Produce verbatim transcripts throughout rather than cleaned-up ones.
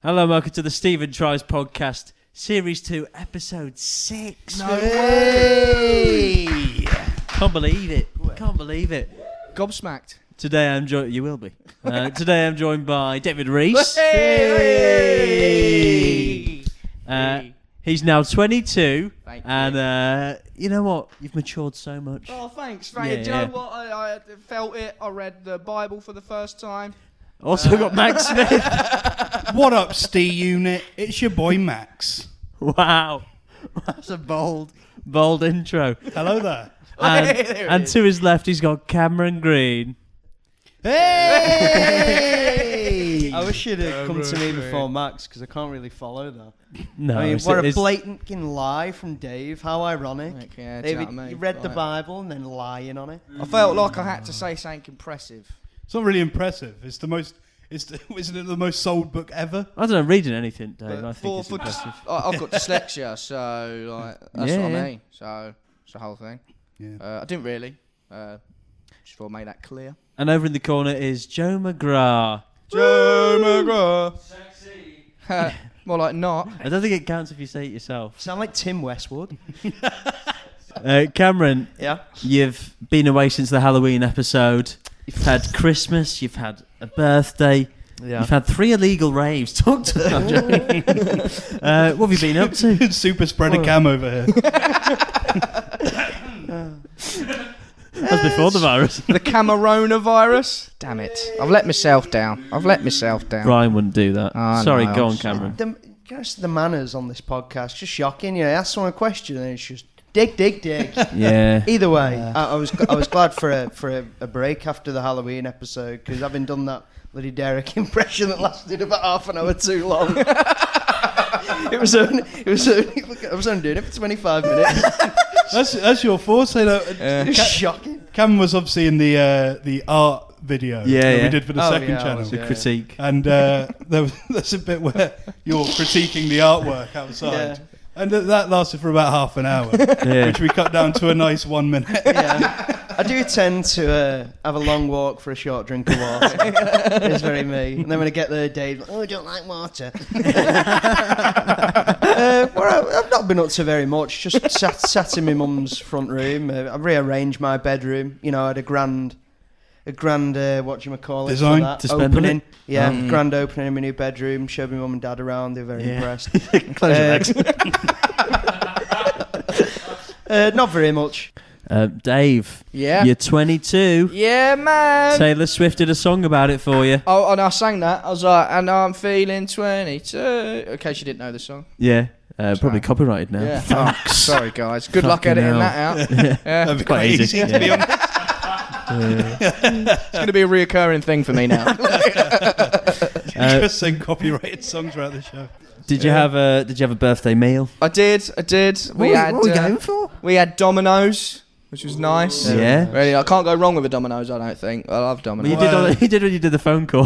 Hello, welcome to the Stephen Tries Podcast, Series two, Episode six. No way! Can't believe it. Can't believe it. Gobsmacked. Today I'm joined... You will be. Uh, today I'm joined by David Reese. Hey! Uh, he's now twenty-two. Thank and, you. uh, you know what? You've matured so much. Oh, thanks. Thank Yeah, you. Do you yeah. know what? I, I felt it. I read the Bible for the first time. Also got Max Smith. What up, Steve Unit? It's your boy Max. Wow. That's a bold, bold intro. Hello there. And, Hey, there it and is. to his left, he's got Cameron Green. Hey! I wish you'd have come to me before Max, because I can't really follow that. No, I mean, it's- what a it's- blatant lie from Dave. How ironic. Like, yeah, do you know David, what I mean? you read the Like, Bible and then lying on it. I felt like I had to say something impressive. It's not really impressive. It's the most. It's the, isn't it the most sold book ever? I don't know, reading anything, Dave. But I think it's for impressive. just- I- I've got dyslexia, so like, that's Yeah, what yeah. I mean. So it's the whole thing. Yeah. Uh, I didn't really. Uh, just thought I made that clear. And over in the corner is Joe McGrath. Joe McGrath. Sexy. More like not. I don't think it counts if you say it yourself. Sound like Tim Westwood. Uh, Cameron, Yeah. you've been away since the Halloween episode. You've had Christmas. You've had a birthday. Yeah. You've had three illegal raves. Talk to them. uh, what have you been up to? Super spreader cam over here. That's before the virus. The Coronavirus. Damn it! I've let myself down. I've let myself down. Brian wouldn't do that. I Sorry, know, go I'm on, sorry. Cameron. The, just the manners on this podcast, just shocking. You know, ask someone a question and it's just dig, dig, dig. Yeah. Either way, I, I was I was glad for a for a, a break after the Halloween episode, because having done that bloody Derek impression that lasted about half an hour too long. It was only, it was only, I was only doing it for twenty-five minutes. That's that's your foresight. Uh, It was shocking. Cam was obviously in the uh, the art video Yeah, that yeah. we did for the Oh, second yeah, I channel. was, The yeah. critique. And uh, there was, there's a bit where you're critiquing the artwork outside. Yeah. And th- that lasted for about half an hour, Yeah. which we cut down to a nice one minute. Yeah. I do tend to uh, have a long walk for a short drink of water. It's very me. And then when I get there, Dave's like, oh, I don't like water. uh, well, I- I've not been up to very much. Just sat, sat in my mum's front room. Uh, I rearranged my bedroom. You know, I had a grand, a grand, uh, what do you call it? Design for that. to spend on opening. it? Yeah, Mm. grand opening in my new bedroom. Showed my mum and dad around. They were very Yeah. impressed. Close your Uh, legs. Uh, not very much. Uh, Dave, Yeah. you're twenty-two. Yeah, man. Taylor Swift did a song about it for you. Oh, and I sang that. I was like, and I'm feeling twenty-two. In case you didn't know the song. Yeah. Uh, probably Sorry. copyrighted now. Yeah. Oh, sorry, guys. Good luck Fucking editing hell. that out. Yeah. That'd be Quite quite easy. easy, to be Yeah. honest. It's going to be a reoccurring thing for me now. Uh, Just sing copyrighted songs throughout the show. Did you have a Did you have a birthday meal? I did. I did. We What- had. what were we uh, going for? We had Domino's, which was nice. Yeah. Really, I can't go wrong with a Domino's. I don't think. I love Well, Domino's. you did. On, you did when you did the phone call.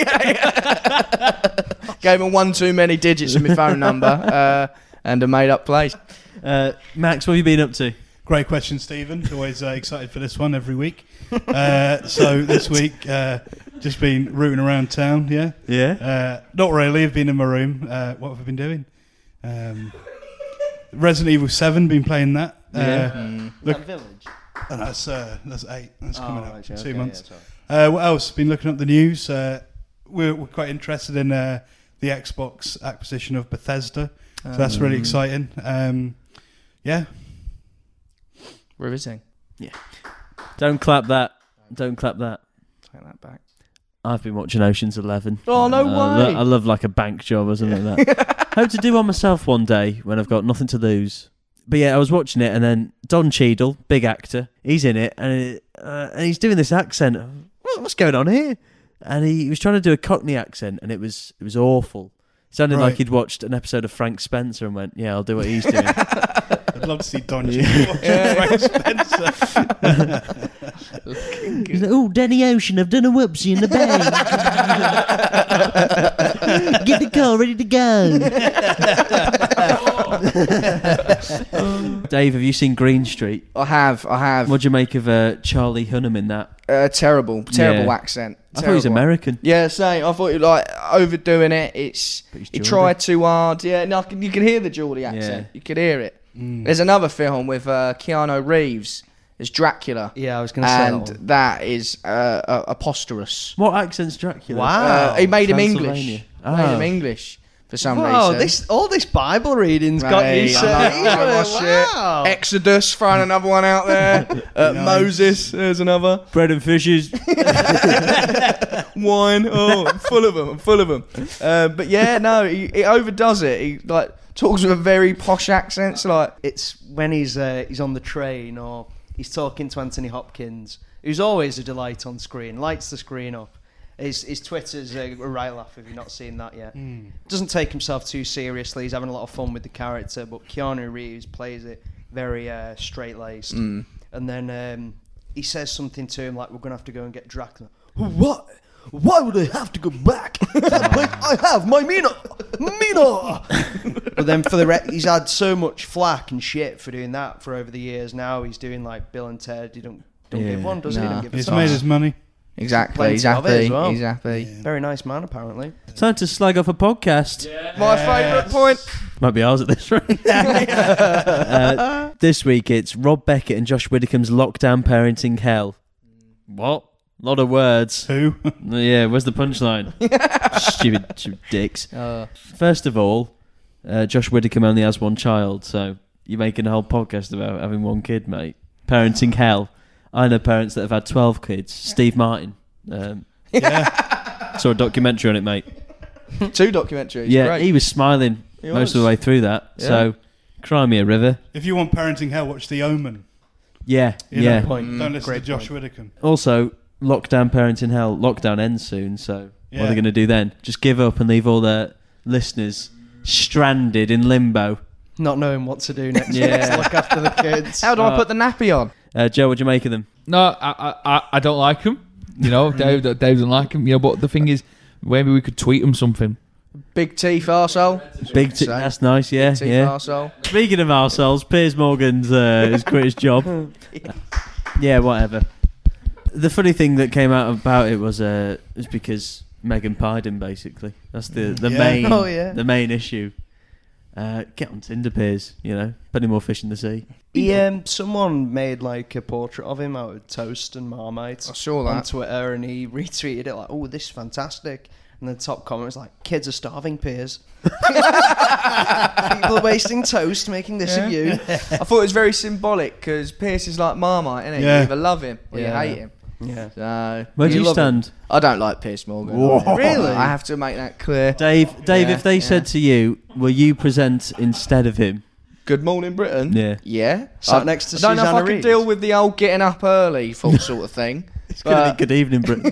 Gave him one too many digits of my phone number uh, and a made-up place. Uh, Max, what have you been up to? Great question, Stephen. Always uh, excited for this one every week. Uh, so this week, uh, just been rooting around town. Yeah, Yeah. uh, not really. I've been in my room. Uh, what have I been doing? Um, Resident Evil Seven. Been playing that. Yeah. Uh, Mm. Look- That village. and that's uh, that's eight. That's coming Oh, up right, in yeah, two okay, months. yeah, sorry. Uh, what else? Been looking up the news. Uh, we're, we're quite interested in uh, the Xbox acquisition of Bethesda. So that's really Um, exciting. Um, yeah. Riveting. Don't clap that. Don't clap that. Take that back. I've been watching Ocean's Eleven. Oh, no Uh, I lo- way. I love like a bank job or something like that. Hope to do one myself one day when I've got nothing to lose. But yeah, I was watching it, and then Don Cheadle, big actor, he's in it, and it, uh, and he's doing this accent. What, what's going on here? And he, he was trying to do a Cockney accent, and it was it was awful. It sounded Right. like he'd watched an episode of Frank Spencer and went, "Yeah, I'll do what he's doing." I'd love to see Don Yeah. Cheadle watching Frank Spencer. He's like, "Oh, Danny Ocean, I've done a whoopsie in the bank. Get the car ready to go." Dave, have you seen Green Street? I have, I have. What do you make of uh, Charlie Hunnam in that? Uh, terrible, terrible Yeah. accent. I thought he was Terrible. American. Yeah, same. I thought he like overdoing it. It's But he's he Geordie. tried too hard. Yeah, no, I can- you can hear the Geordie accent. Yeah. You could hear it. Mm. There's another film with uh, Keanu Reeves as Dracula, Yeah, I was going to say that and one. that is uh, uh, preposterous. What accent's Dracula? Wow. Uh, he made him Transylvania. English. Oh. Made him English for some Wow, reason. this all this Bible reading's got you Mate, so I know, I watched it. wow. Exodus, throwing another one out there. Uh, Nice. Moses, there's another. Bread and fishes. Wine, oh, I'm full of them. I'm full of them. Uh, but yeah, no, he, he overdoes it. He like talks with a very posh accent. So like, It's when he's uh, he's on the train or he's talking to Anthony Hopkins, who's always a delight on screen, lights the screen up. His, his Twitter's a, a right laugh if you've not seen that yet. Mm. Doesn't take himself too seriously. He's having a lot of fun with the character, but Keanu Reeves plays it very uh, straight-laced. mm. And then um, he says something to him like, "We're gonna have to go and get Dracula." What? Why would I have to go back? That place I have my Mina, Mina. But then for the re- he's had so much flack and shit for doing that for over the years. Now he's doing like Bill and Ted. He don't don't Yeah. give one, does he? He Nah. don't give a He's toss. made his money. Exactly. Plenty He's of it happy. as well. He's happy. Yeah. Very nice man, apparently. Time to slag off a podcast. My Yes. favourite point. Might be ours at this rate. uh, this week it's Rob Beckett and Josh Widdicombe's Lockdown Parenting Hell. What? Lot of words. Who? Yeah, where's the punchline? stupid, stupid dicks. Uh, First of all, uh, Josh Widdicombe only has one child, so you're making a whole podcast about having one kid, mate. Parenting hell. I know parents that have had twelve kids. Steve Martin. Um, Yeah. saw a documentary on it, mate. two documentaries. yeah, Great. he was smiling He most of was. the way through that. Yeah. So, cry me a river. If you want parenting hell, watch The Omen. Yeah, You yeah. know, Point. Don't listen Great to Josh point. Widdicombe. Also, lockdown parenting hell. Lockdown ends soon, so what are Yeah. they going to do then? Just give up and leave all their listeners stranded in limbo? Not knowing what to do next Yeah. week to look after the kids. How do I Uh, put the nappy on? Uh, Joe, what do you make of them? No, I, I, I- I don't like him. You know, Dave, Dave doesn't like him. You know, but the thing is, maybe we could tweet him something. Big teeth arsehole. Big, t- Say. that's nice. Yeah, Teeth yeah. arsehole. Speaking of ourselves, Piers Morgan's uh, has quit his job. Yeah, whatever. The funny thing that came out about it was uh, was because Megan pied him. Basically, that's the the Yeah. main Oh, yeah. the main issue. Uh, get on Tinder, Piers. You know, plenty more fish in the sea. He, um, someone made like a portrait of him out of toast and Marmite I saw on that. Twitter, and he retweeted it like, "Oh, this is fantastic." And the top comment was like, "Kids are starving, Piers. People are wasting toast making this of you." I thought it was very symbolic because Pierce is like Marmite, isn't he? Yeah. You either love him or Yeah. you hate him. Yeah. So, Where do you love him. stand, I don't like Pierce Morgan. Whoa. Really? I have to make that clear. Dave? Dave, Yeah, if they yeah. said to you, "Will you present instead of him?" Good morning, Britain. Yeah. Yeah. Sat I, next to I don't know if Susanna I can Reid. deal with the old getting up early full sort of thing. It's gonna But- be good evening, Britain.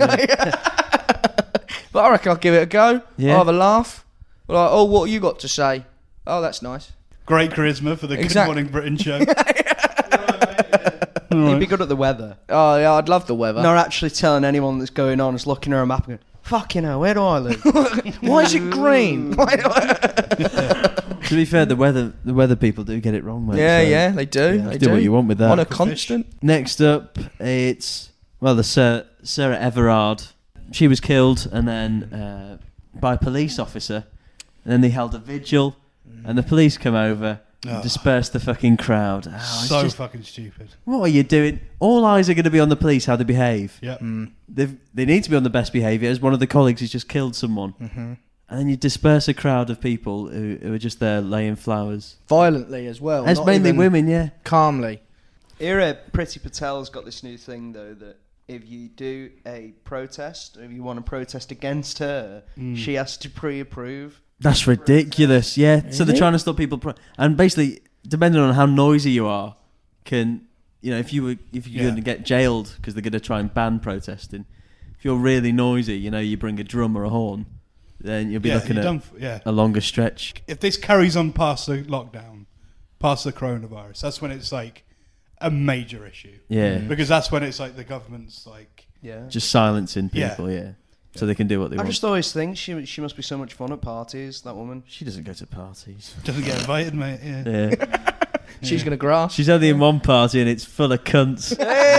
But I reckon I'll give it a go. Yeah. I'll have a laugh. Like, oh, what you got to say? Oh, that's nice. Great charisma for the Exact- Good Morning Britain show. He'd be good at the weather. Oh, yeah, I'd love the weather. Not actually telling anyone that's going on. Just looking at a map and going, "Fucking hell, where do I live?" Why is it green? Why do I- To be fair, the weather the weather people do get it wrong, mate. yeah, so yeah, they do. yeah, they do what you want with that. On a Fish. constant. Next up, it's well, the Sir, Sarah Everard. She was killed, and then uh, by a police officer, and then they held a vigil, and the police come over and Oh. dispersed the fucking crowd. Oh, it's so just- fucking stupid. what are you doing? All eyes are going to be on the police, how they behave. Yeah. They've, they need to be on the best behaviour. As one of the colleagues has just killed someone, and then you disperse a crowd of people who, who are just there laying flowers. Violently as well. It's not mainly even women, yeah. Calmly. Here, uh, Priti Patel's got this new thing though that if you do a protest, or if you want to protest against her, Mm. she has to pre-approve. That's ridiculous. Yeah. So they're it? trying to stop people, pro- and basically, depending on how noisy you are, can you know if you were if you're Yeah. going to get jailed because they're going to try and ban protesting. If you're really noisy, you know, you bring a drum or a horn, then you'll be Yeah, looking you're at done f- yeah. a longer stretch. If this carries on past the lockdown, past the coronavirus, that's when it's like a major issue. Yeah. Because that's when it's like the government's like, Yeah. Just silencing Yeah. people. Yeah. so they can do what they I want. just always think she she must be so much fun at parties. That woman. She doesn't go to parties. Doesn't get invited, mate. Yeah. Yeah. She's going to grass. She's only in one party and it's full of cunts.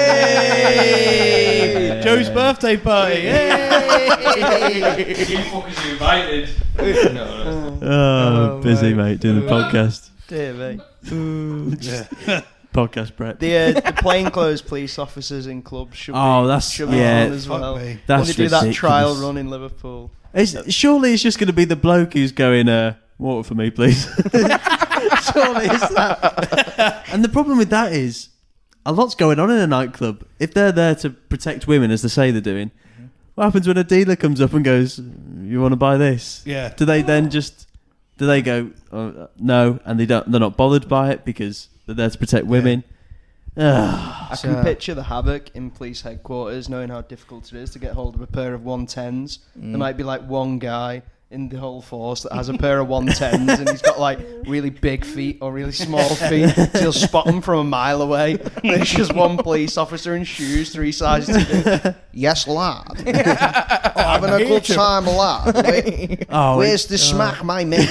Hey! Joe's birthday party. Hey! You fuckers invited. No, no. Oh, Oh, busy, mate. mate, doing the podcast. Dear me. Podcast prep. The uh, the plainclothes police officers in clubs should Oh, be that's- should be yeah. on as Fuck well. me. That's when they do that ridiculous. trial run in Liverpool. It's, surely it's just going to be the bloke who's going, uh, water for me, please. Surely it's that. And the problem with that is, a lot's going on in a nightclub. If they're there to protect women, as they say they're doing, what happens when a dealer comes up and goes, you want to buy this? Yeah. Do they then just, do they go, oh, no, and they don't, they're not bothered by it because they're there to protect women? Ugh. I can So- picture the havoc in police headquarters, knowing how difficult it is to get hold of a pair of one tens. Mm. There might be like one guy in the whole force that has a pair of one tens and he's got like really big feet or really small feet. So he'll spot them from a mile away. And there's just one police officer in shoes, three sizes too big. Yes, lad. Having a good time, lad. Where- Oh, Where's it- the smack, my mate?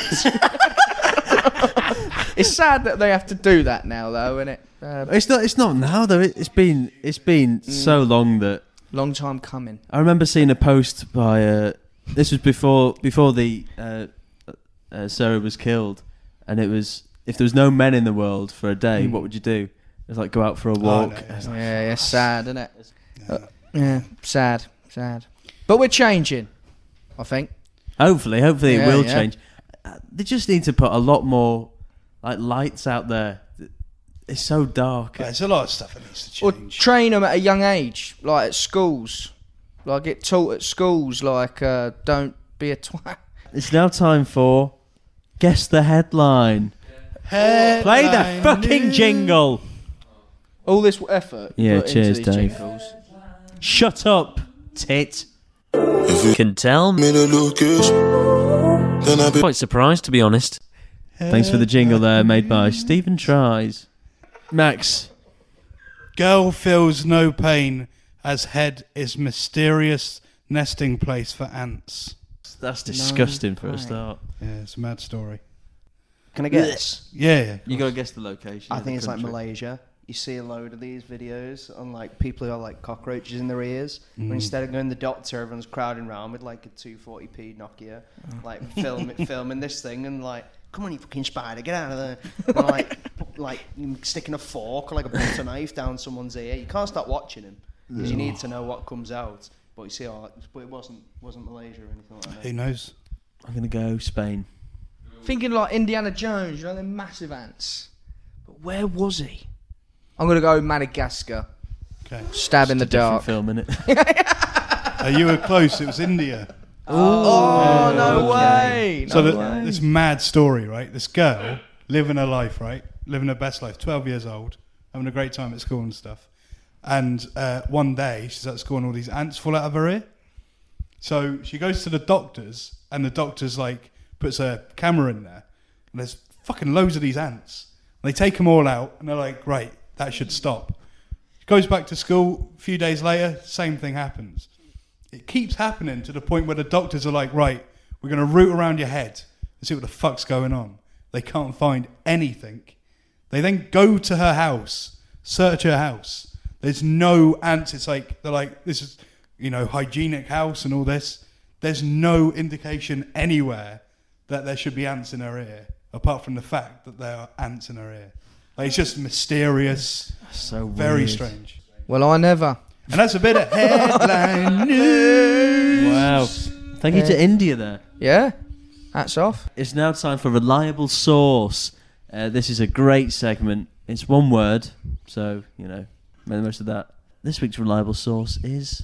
It's sad that they have to do that now, though, isn't it? Uh, It's not. It's not now though. It, it's been. It's been so long that long time coming. I remember seeing a post by. Uh, this was before before the uh, uh, Sarah was killed, and it was if there was no men in the world for a day, Mm. what would you do? It's like go out for a Oh, walk. no, It's yeah. like, Yeah, yeah, sad, isn't it? Yeah. Uh, yeah, sad, sad. But we're changing, I think. hopefully, hopefully Yeah, it will yeah. change. Uh, they just need to put a lot more like lights out there. It's so dark. There's a lot of stuff that needs to Or change. train them at a young age, like at schools. Like get taught at schools, like uh, don't be a twat. It's now time for guess the headline. Play the fucking jingle. All this effort. Yeah, put cheers, into these Dave. jingles. Shut up, tit. If you Can tell. me the Lucas, then I be Quite surprised, to be honest. Thanks for the jingle there, made by Stephen Tries. Max, Girl feels no pain as head is mysterious nesting place for ants. that's disgusting for a pain. start. Yeah, it's a mad story. Can I guess? Yeah, yeah. You gotta guess the location. I of think the it's like country. Malaysia. You see a load of these videos on like people who have like cockroaches in their ears. Mm. When instead of going to the doctor, everyone's crowding around with like a two forty p Nokia, like film filming this thing and like, come on, you fucking spider, get out of there! And, like, pu- like sticking a fork or like a butter knife down someone's ear. You can't stop watching him because you need to know what comes out. But you see, oh, but it wasn't wasn't Malaysia or anything like that. Who knows? I'm gonna go Spain. Thinking like Indiana Jones, you know, they're massive ants. But where was he? I'm gonna go Madagascar. Okay. Stab in the Different dark. film, innit? Uh, you were close. It was India. Oh, no okay. way! So No the, way. this mad story, right? This girl living her life, right? Living her best life. twelve years old, having a great time at school and stuff. And uh, one day she's at school and all these ants fall out of her ear. So she goes to the doctors, and the doctor's like puts a camera in there, and there's fucking loads of these ants. And they take them all out, and they're like, right, that should stop. She goes back to school. A few days later, same thing happens. It keeps happening to the point where the doctors are like, right, we're going to root around your head and see what the fuck's going on. They can't find anything. They then go to her house, search her house. There's no ants. It's like, they're like, this is, you know, hygienic house and all this. There's no indication anywhere that there should be ants in her ear, apart from the fact that there are ants in her ear. Like, it's just mysterious, So very weird. strange. Well, I never. And that's a bit of headline news. Wow. Thank you to India there. Yeah. Hats off. It's now time for Reliable Source. Uh, this is a great segment. It's one word, so, you know, make the most of that. This week's Reliable Source is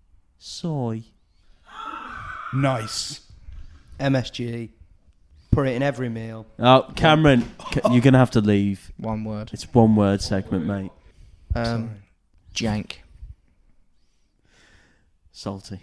soy. Nice. M S G. Put it in every meal. Oh, Cameron, ca- you're going to have to leave. One word. It's one word segment, mate. Um, jank. Salty.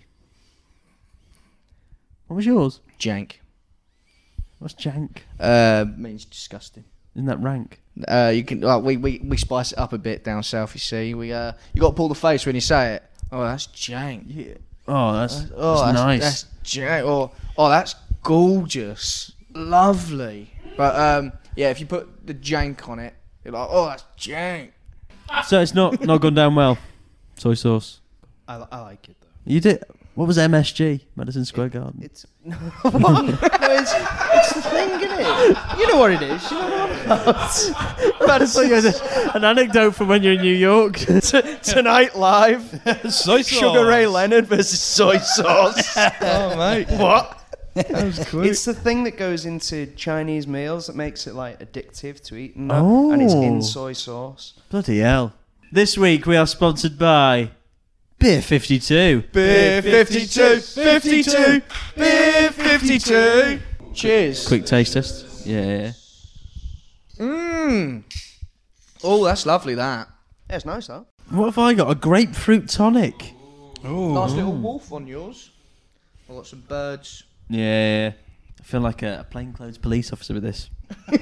What was yours? Jank. What's jank? Uh, means disgusting. Isn't that rank? Uh, you can. Like, we, we we spice it up a bit down south. You see, we uh, you got to pull the face when you say it. Oh, that's jank. Yeah. Oh, that's, Oh, that's that's nice. That's jank. Oh, oh, that's gorgeous. Lovely. But um, yeah, if you put the jank on it, you're like, oh, that's jank. So it's not not gone down well. Soy sauce. I, I like it though. You did. What was M S G? Madison Square Garden. It's no, it's, it's the thing, isn't it? You know what it is. You know what I'm about. Madison. An anecdote from when you're in New York. T- tonight live, Soy sauce. Sugar Ray Leonard versus soy sauce. Oh, mate. What? That was quick. It's the thing that goes into Chinese meals that makes it like addictive to eating that, and it's in Oh. soy sauce. Bloody hell. This week we are sponsored by Beer fifty-two. Beer fifty-two, fifty-two, beer fifty-two. Cheers. Quick taste test. Yeah. Mmm. Oh, that's lovely, that. Yeah, it's nice that. What have I got? A grapefruit tonic. Ooh. Nice little wolf on yours. I've got some birds. Yeah. I feel like a, a plainclothes police officer with this.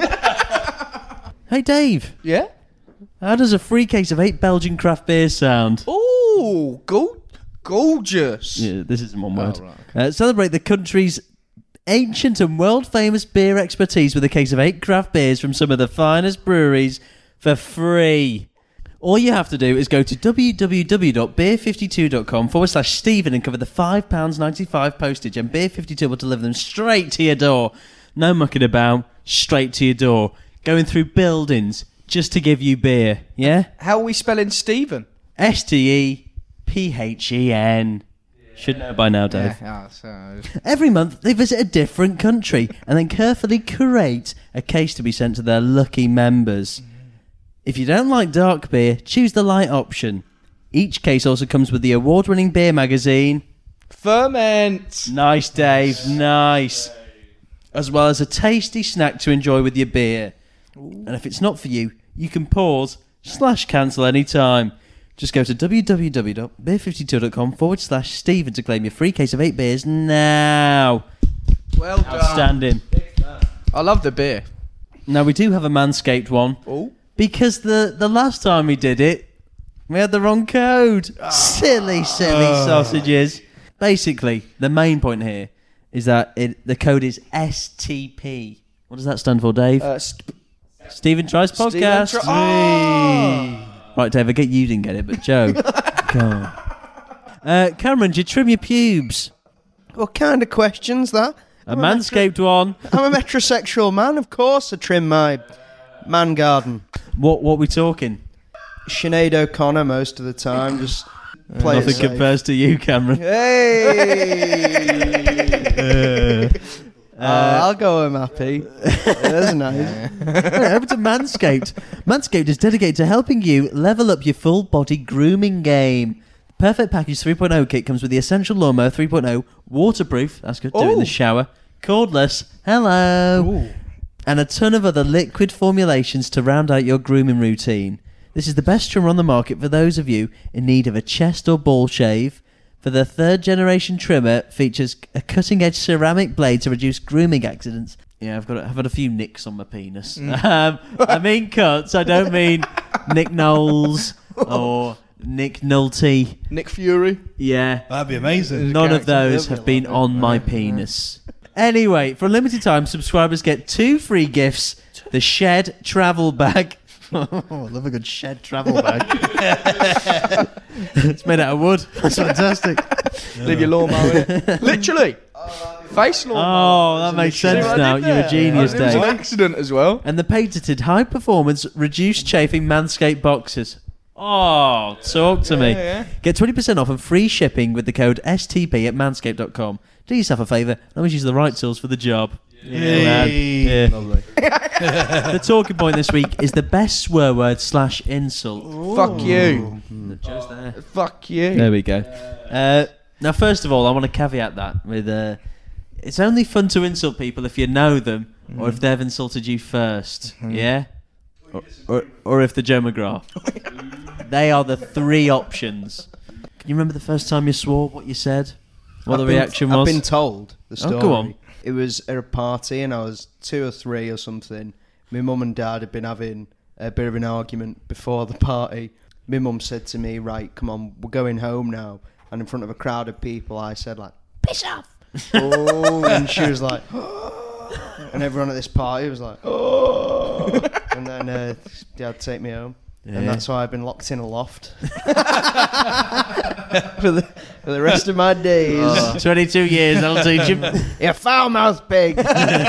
Hey, Dave. Yeah? How does a free case of eight Belgian craft beers sound? Oh, go- gorgeous. Yeah, this isn't one Oh, word. right, Uh, celebrate the country's ancient and world-famous beer expertise with a case of eight craft beers from some of the finest breweries for free. All you have to do is go to www.beer52.com forward slash Stephen and cover the five pounds ninety-five postage, and Beer fifty-two will deliver them straight to your door. No mucking about, straight to your door. Going through buildings just to give you beer, yeah? How are we spelling Stephen? S T E P H E N. Should know by now, Dave. Yeah, so... Every month, they visit a different country and then carefully curate a case to be sent to their lucky members. If you don't like dark beer, choose the light option. Each case also comes with the award-winning beer magazine. Ferment. Nice, Dave. Nice. As well as a tasty snack to enjoy with your beer. And if it's not for you, you can pause slash cancel any time. Just go to www.beer52.com forward slash Stephen to claim your free case of eight beers now. Well done. Outstanding. I love the beer. Now, we do have a Manscaped one. Oh. Because the, the last time we did it, we had the wrong code. Silly, silly sausages. Basically, the main point here is that it, the code is S T P. What does that stand for, Dave? Uh, st- Stephen Tries Stephen Podcast. Try- oh! Right, Dave, I get you didn't get it, but Joe. God. Uh, Cameron, do you trim your pubes? What kind of questions that? A Manscaped one. I'm a metrosexual man, of course I trim my man garden. What what we talking? Sinead O'Connor most of the time, just play it Nothing safe. compares to you, Cameron. Hey! Oh, I'll go home happy. That's nice. Right, over to Manscaped. Manscaped is dedicated to helping you level up your full body grooming game. Perfect Package three point oh kit comes with the Essential Lawnmower three point oh, waterproof, that's good, do it in the shower, cordless, hello, Ooh. and a ton of other liquid formulations to round out your grooming routine. This is the best trimmer on the market for those of you in need of a chest or ball shave. For the third generation trimmer, features a cutting edge ceramic blade to reduce grooming accidents. Yeah, I've got a, I've had a few nicks on my penis. Um, I mean cuts. I don't mean Nick Knowles or Nick Nolte. Nick Fury. Yeah, That'd be amazing. none of those have been on my penis. Anyway, for a limited time, subscribers get two free gifts: the Shed Travel Bag. Oh, I love a good Shed Travel Bag. It's made out of wood. That's fantastic. Leave your lawnmower in it. Literally. Face lawnmower. Oh, that makes sense See what I now. did You're a there? genius, It was an Dave. accident as well. And the patented high-performance, reduced chafing Manscaped boxes. Oh, talk to me. Yeah, yeah. Get twenty percent off and free shipping with the code S T P at manscaped dot com. Do yourself a favour and always use the right tools for the job. Yeah, man. Yay. Yeah. The talking point this week is the best swear word slash insult. Fuck you. Joe's there. Fuck you. There we go. Uh, now, first of all, I want to caveat that with uh, it's only fun to insult people if you know them or if they've insulted you first. Yeah? Or, or, or if they're Joe McGrath. They are the three options. Can you remember the first time you swore, what you said? What I've the been- reaction I've was? been told the Oh, story. go on. It was at a party and I was two or three or something. My mum and dad had been having a bit of an argument before the party. My mum said to me, right, come on, we're going home now. and in front of a crowd of people, I said like, "Piss off!" Oh, and she was like, and everyone at this party was like, "Oh!" And then uh, Dad take me home, Yeah. and that's why I've been locked in a loft for the for the rest of my days. Oh, twenty-two years, I'll teach him. You foul mouthed pig.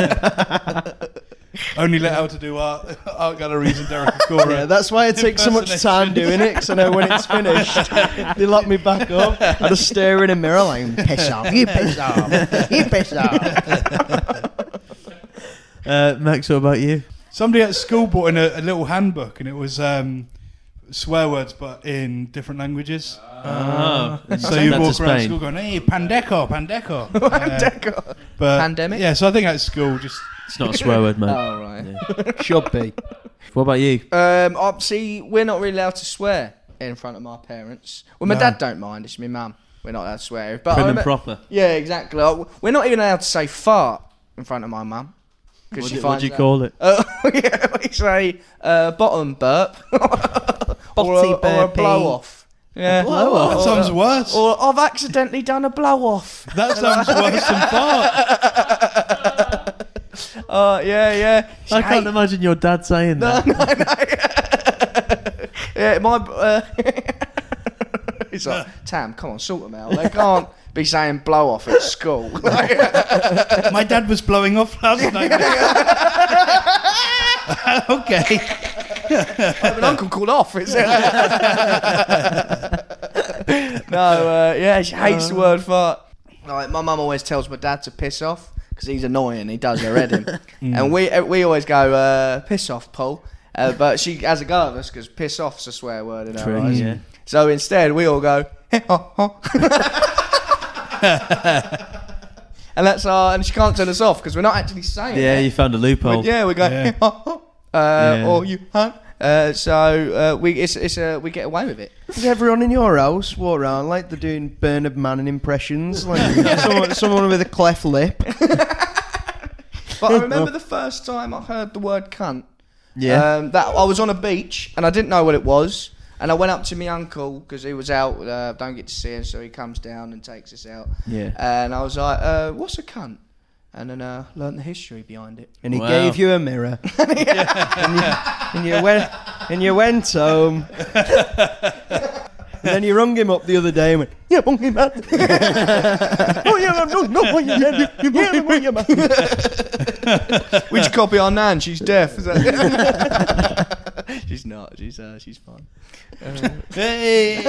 Only let out to do art, art galleries in Derek and Cora. Yeah, that's why it takes so much time doing it, because I know when it's finished, they lock me back up. I just stare in a mirror like, piss off, you piss off, you piss off. Uh, Max, what about you? Somebody at school brought in a, a little handbook, and it was um, swear words, but in different languages. Oh, So you walk around school going, "Hey, pandeco, pandeco." Pandeco. Uh, but Pandemic? Yeah, so I think at school, just It's not a swear word, mate. Oh, right. Yeah. Should be. What about you? Um, I, see, we're not really allowed to swear in front of my parents. Well, my No. dad don't mind. It's my mum. We're not allowed to swear. But Prim I and remem- proper. Yeah, exactly. Like, we're not even allowed to say fart in front of my mum. What she do, what finds do you out- call it? Uh, yeah, we say uh, bottom burp or, a, Botty or a burpy. blow off. Yeah, blow off? that sounds worse. Or I've accidentally done a blow off. That sounds worse than fart. Uh, yeah, yeah. She I can't hate- imagine your dad saying No, that. no, no. Yeah, my. Uh, He's like, Tam, come on, sort them out. They can't be saying blow off at school. My dad was blowing off last night. Okay. I have an uncle called off. Is it? No, uh, yeah, she hates the word fart. Like, my mum always tells my dad to piss off because he's annoying. He does her head in. And we uh, we always go, uh, piss off, Paul. Uh, but she has a go at us because piss off's a swear word in her True, eyes. yeah. So instead, we all go, and that's our, and she can't turn us off because we're not actually saying it. Yeah, you found a loophole. But yeah, we go, Yeah. uh, Yeah. or you, huh? Uh, so uh, we it's it's uh, we get away with it. Does everyone in your house walk around like they're doing Bernard Manning impressions? Like someone, someone with a cleft lip? But I remember the first time I heard the word cunt. Yeah. Um, that I was on a beach and I didn't know what it was, and I went up to my uncle because he was out. Uh, don't get to see him, so he comes down and takes us out. Yeah. And I was like, uh, "What's a cunt?" And then uh, learned the history behind it. And he Wow. gave you a mirror. and, you, and you went and you went home. And then you rung him up the other day and went, "Yeah, bunky man." Oh yeah, no, no, no, you yeah, you bunky man. We should copy our nan. She's deaf. Is that- she's not. She's uh, she's fine. Uh, Hey.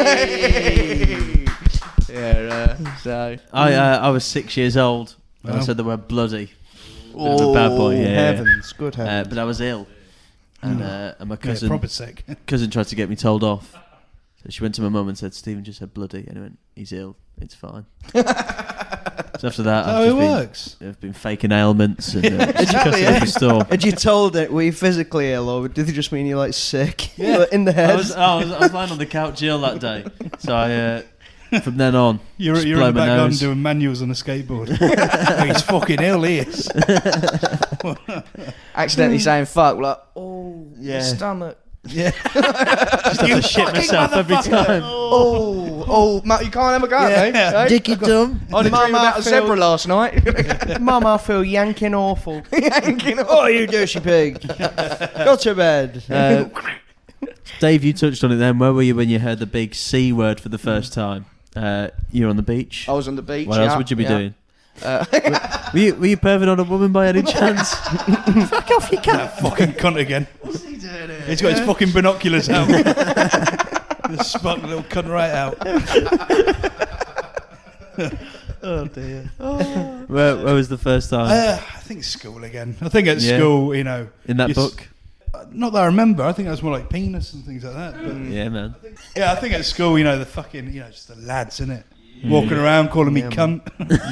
yeah. Uh, so. I uh, I was six years old when I Wow. said the word bloody. Bit of a bad boy, yeah. Heavens, good Uh, heavens. but I was ill, and uh, and my Yeah, cousin proper sick. cousin tried to get me told off. So she went to my mum and said, "Stephen just said bloody," and I went, "He's ill. It's fine." So after that, That's how I've it just been, works. I've been faking ailments and uh, just Exactly, cussing yeah. up a storm. Had you told it, were you physically ill, or did it just mean you're like sick? Yeah. Like, in the I head? was, I was I was lying on the couch ill that day, so I uh, from then on You're, just you're blow in the my back garden nose. doing manuals on a skateboard. Oh, he's fucking ill, he is. Accidentally saying fuck, like, oh, Yeah. your stomach. Yeah. Just have to shit myself every time. Oh, oh, Matt, you can't have a go at me. Yeah. eh? Dicky dumb. I had a dream Mama, about a I feel- zebra last night. Mum, I feel yanking awful. Yanking off. Oh, you douchey pig. Go to bed. Uh, Dave, you touched on it then. Where were you when you heard the big C word for the first time? Uh, you were on the beach. I was on the beach. What yeah, else would you be yeah. doing? Uh, Were you, were you perving on a woman by any chance? Fuck off, you That can't. fucking cunt again. He's got his fucking binoculars out. Just sparked the little cunt right out. Oh, dear. Where, where was the first time? Uh, I think school again. I think at Yeah. school, you know. In that you s- book? uh, Not that I remember. I think that was more like penis and things like that. But Yeah, man. yeah, I think at school, you know, the fucking, you know, just the lads, innit? Walking around calling me Yeah, cunt.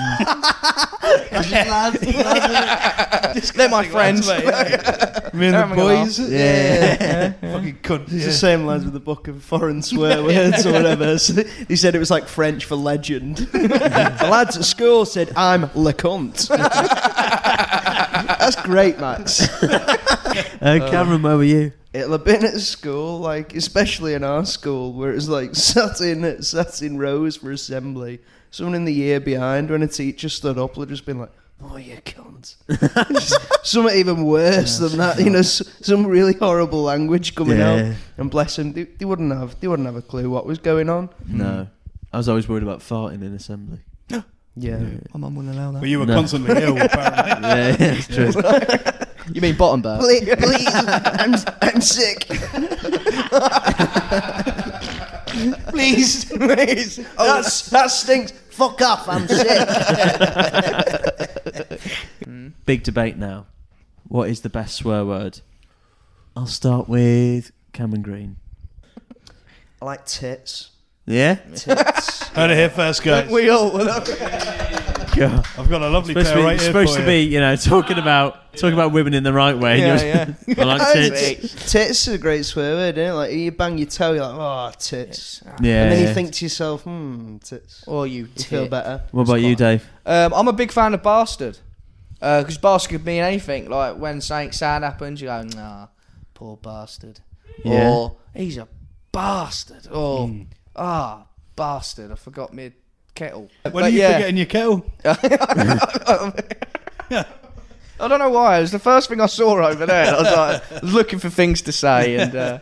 They're my friends. Me and They're the having a laugh. boys. Yeah. Fucking cunt. It's Yeah. the same lads with the book of foreign swear words or whatever. So he said it was like French for legend. The lads at school said, "I'm le cunt." That's great, Max. Uh, Cameron, where were you? It'll have been at school, like especially in our school, where it's like sat in sat in rows for assembly. Someone in the year behind, when a teacher stood up, would have just been like, "Oh, you cunt!" Something even worse than that, you know, s- some really horrible language coming Yeah. out. And bless them, they, they wouldn't have they wouldn't have a clue what was going on. No. I was always worried about farting in assembly. Yeah. My mum wouldn't allow that. But you were No. constantly ill, apparently. Yeah, yeah, it's true. You mean bottom bird? Please, please, I'm I'm sick. Please, please. Oh, that's, that stinks. Fuck off. I'm sick. Big debate now. What is the best swear word? I'll start with Cameron Green. I like tits. Yeah? Tits. Heard it here first, guys. We all. God. I've got a lovely Supposed, to pair be, right here supposed for to you. be, you know, talking about talking about women in the right way. Yeah, and you're- I like tits. Tits is a great swear word, isn't it? Like you bang your toe, you're like, oh, tits. Yeah. And then yeah. you think to yourself, hmm, tits. Or you. You feel tit. better. What about you, Dave? Um, I'm a big fan of bastard. Because bastard could mean anything. Like when something sad happens, you go, nah, poor bastard. Yeah. Or he's a bastard. Or ah, bastard. I forgot my kettle. When But are you yeah. forgetting your kettle? I don't know why. It was the first thing I saw over there. And I was like, I was looking for things to say, and uh,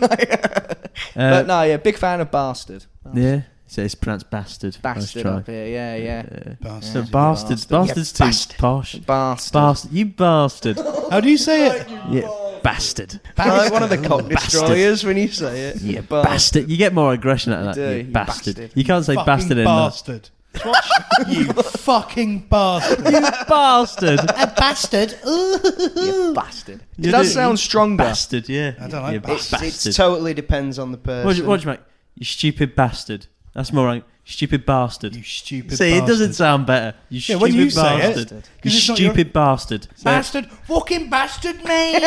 Uh, but no, yeah, big fan of bastard. Yeah. So it's pronounced bastard. Nice Bastard try. up here, yeah, yeah. Yeah. Bastard. So Yeah. bastards, Bastard. bastards too Bastard. posh. Bastard. Bastard, you bastard. How do you say it? Yeah, bastard. I like one of the cock destroyers when you say it. Yeah, Bastard. bastard. You get more aggression out of that. You do, You you bastard. bastard. You can't say Fucking bastard in bastard. You fucking bastard. that. Bastard. A bastard. You bastard. You It does do- sound stronger. Bastard, yeah. I don't like Yeah, bastard. It bastard. totally depends on the person. What do you, what do you make? You stupid bastard. That's more like stupid bastard. You stupid See, bastard. it doesn't sound better. You Yeah, stupid when you say it, bastard. You 'cause it's not your- stupid bastard. So- Bastard. Fucking bastard, mate.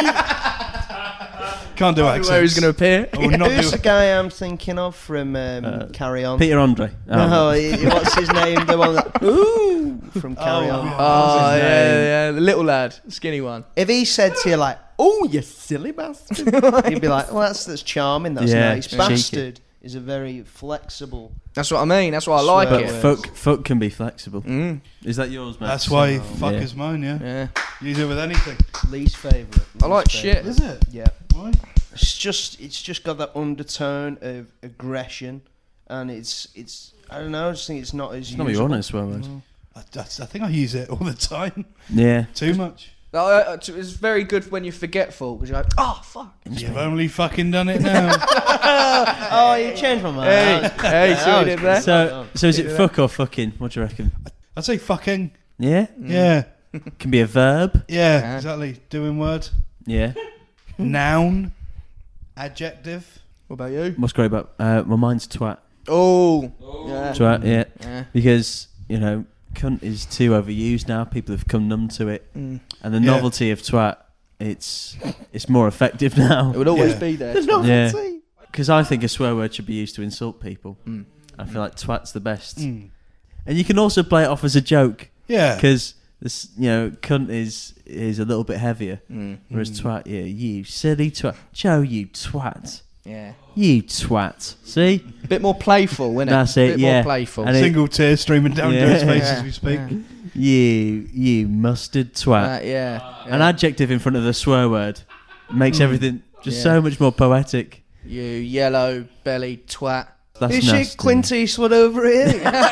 Can't do accents. Where he's going to appear. I will not Who's do the guy I'm thinking of from um, Uh, Carry On? Peter Andre. Oh, No, he- he- what's his name? The one that ooh from Carry Oh, On. yeah. Oh, his yeah, name? yeah, the little lad, skinny one. If he said to you like, "Oh, you silly bastard," you'd be like, "Well, that's that's charming. That's Yeah, nice." cheeky. Bastard is a very flexible. That's what I mean. That's why I like But it. Swear. fuck, fuck can be flexible. Mm, Is that yours, mate? That's why Oh, fuck yeah. is mine, yeah. yeah. Use it with anything. Least favorite. I like shit. Is it? Yeah, Why? it's just it's just got that undertone of aggression, and it's it's I don't know. I just think it's not as It's not what you usable. want to swear word. I, that's- I think I use it all the time. Yeah. Too much. No, uh, it's very good when you're forgetful because you're like, oh fuck. You've only fucking done it now. Oh, you changed my mind. Hey, hey, see what we did there? So, so is it fuck or fucking? What do you reckon? I'd say fucking. Yeah. Yeah. Can be a verb. Yeah, Yeah. exactly. Doing word. Yeah. Noun. Adjective. What about you? What's great about uh, my mind's twat. Oh, yeah. Twat. Yeah. yeah. Because you know, cunt is too overused now. People have come numb to it, Mm. and the Yeah. novelty of twat, it's it's more effective now. It would always Yeah. be there. Yeah. Because I think a swear word should be used to insult people. Mm. I feel like twat's the best, Mm. and you can also play it off as a joke Yeah. because this, you know, cunt is is a little bit heavier, Mm. whereas Mm. twat, yeah, you silly twat, Joe, you twat, Yeah. you twat. See, A bit more playful, isn't it? That's A it, bit yeah. more playful. And it- Single tear streaming down Yeah. Joe's face Yeah. as we speak. you you mustard twat. Uh, yeah. An yeah. adjective in front of the swear word makes everything just Yeah. so much more poetic. You yellow belly twat. That's Is nasty. she Clint Eastwood over here?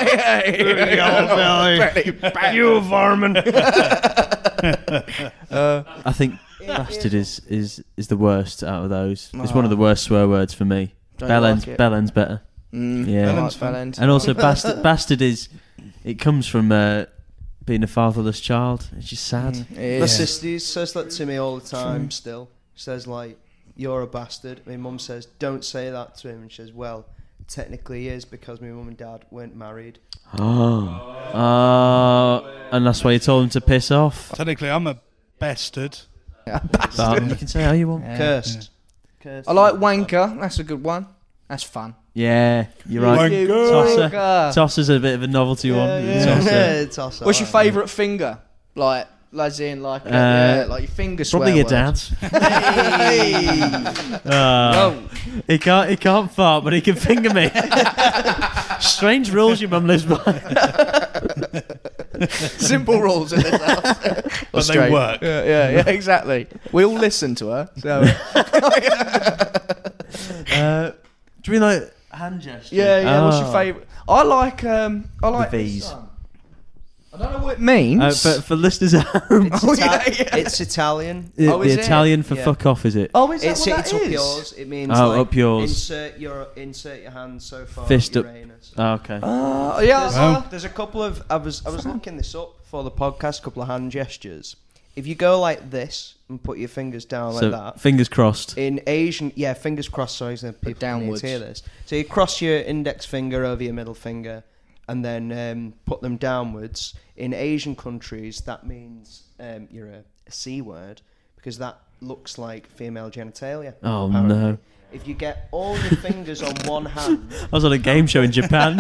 You varmint. I think bastard is, is is the worst out of those. It's one of the worst swear words for me. Don't Bellend's like it. Bellend's better. Mm, Yeah. I like Bellend's fun. Bellend. And also bastard bastard is it comes from uh, being a fatherless child. It's just sad. Mm, it My is. sister says that to me all the time still. She says, like, you're a bastard. My mum says, don't say that to him. And she says, well, technically he is because my mum and dad weren't married. Oh. Uh, and that's why you told him to piss off. Technically, I'm a bastard. But you can say how you want. Yeah. Cursed. Cursed. I like wanker. That's a good one. That's fun. Yeah, you're right. Wanker. Tosser. Wanker. Tosser's a bit of a novelty one. yeah. Tosser. Yeah, it's also What's your like- favourite finger? Like as in like, uh, Uh, yeah, like your finger swear Probably your words. dad's. Uh, he can't. He can't fart, but he can finger me. Strange rules your mum lives by. Simple rules in this house. But they work. Yeah, yeah, yeah, exactly. We all listen to her. So Uh, do you mean like hand gesture? yeah, yeah. What's your Oh. favourite? I like. Um, I like The this V's. one. I don't know what it means. Uh, for, for listeners at home, It's, Oh, Ita- yeah, yeah. it's Italian. the, Oh, is the it? Italian for Yeah. fuck off, is it? oh, is that It's what it's that up is? yours. It means Oh, like up yours. insert your insert your hand so far. Fist up. Uranus. Oh, okay. Uh, yeah. There's, Well. there's a couple of I was I was looking this up for the podcast. A couple of hand gestures. If you go like this and put your fingers down so like that. fingers crossed. In Asian, yeah, fingers crossed. Sorry, so people downwards. need to hear this. So you cross your index finger over your middle finger, and then um, put them downwards. In Asian countries, that means um, you're a, a C word because that looks like female genitalia. Oh apparently. no! If you get all your fingers on one hand, I was on a game show in Japan.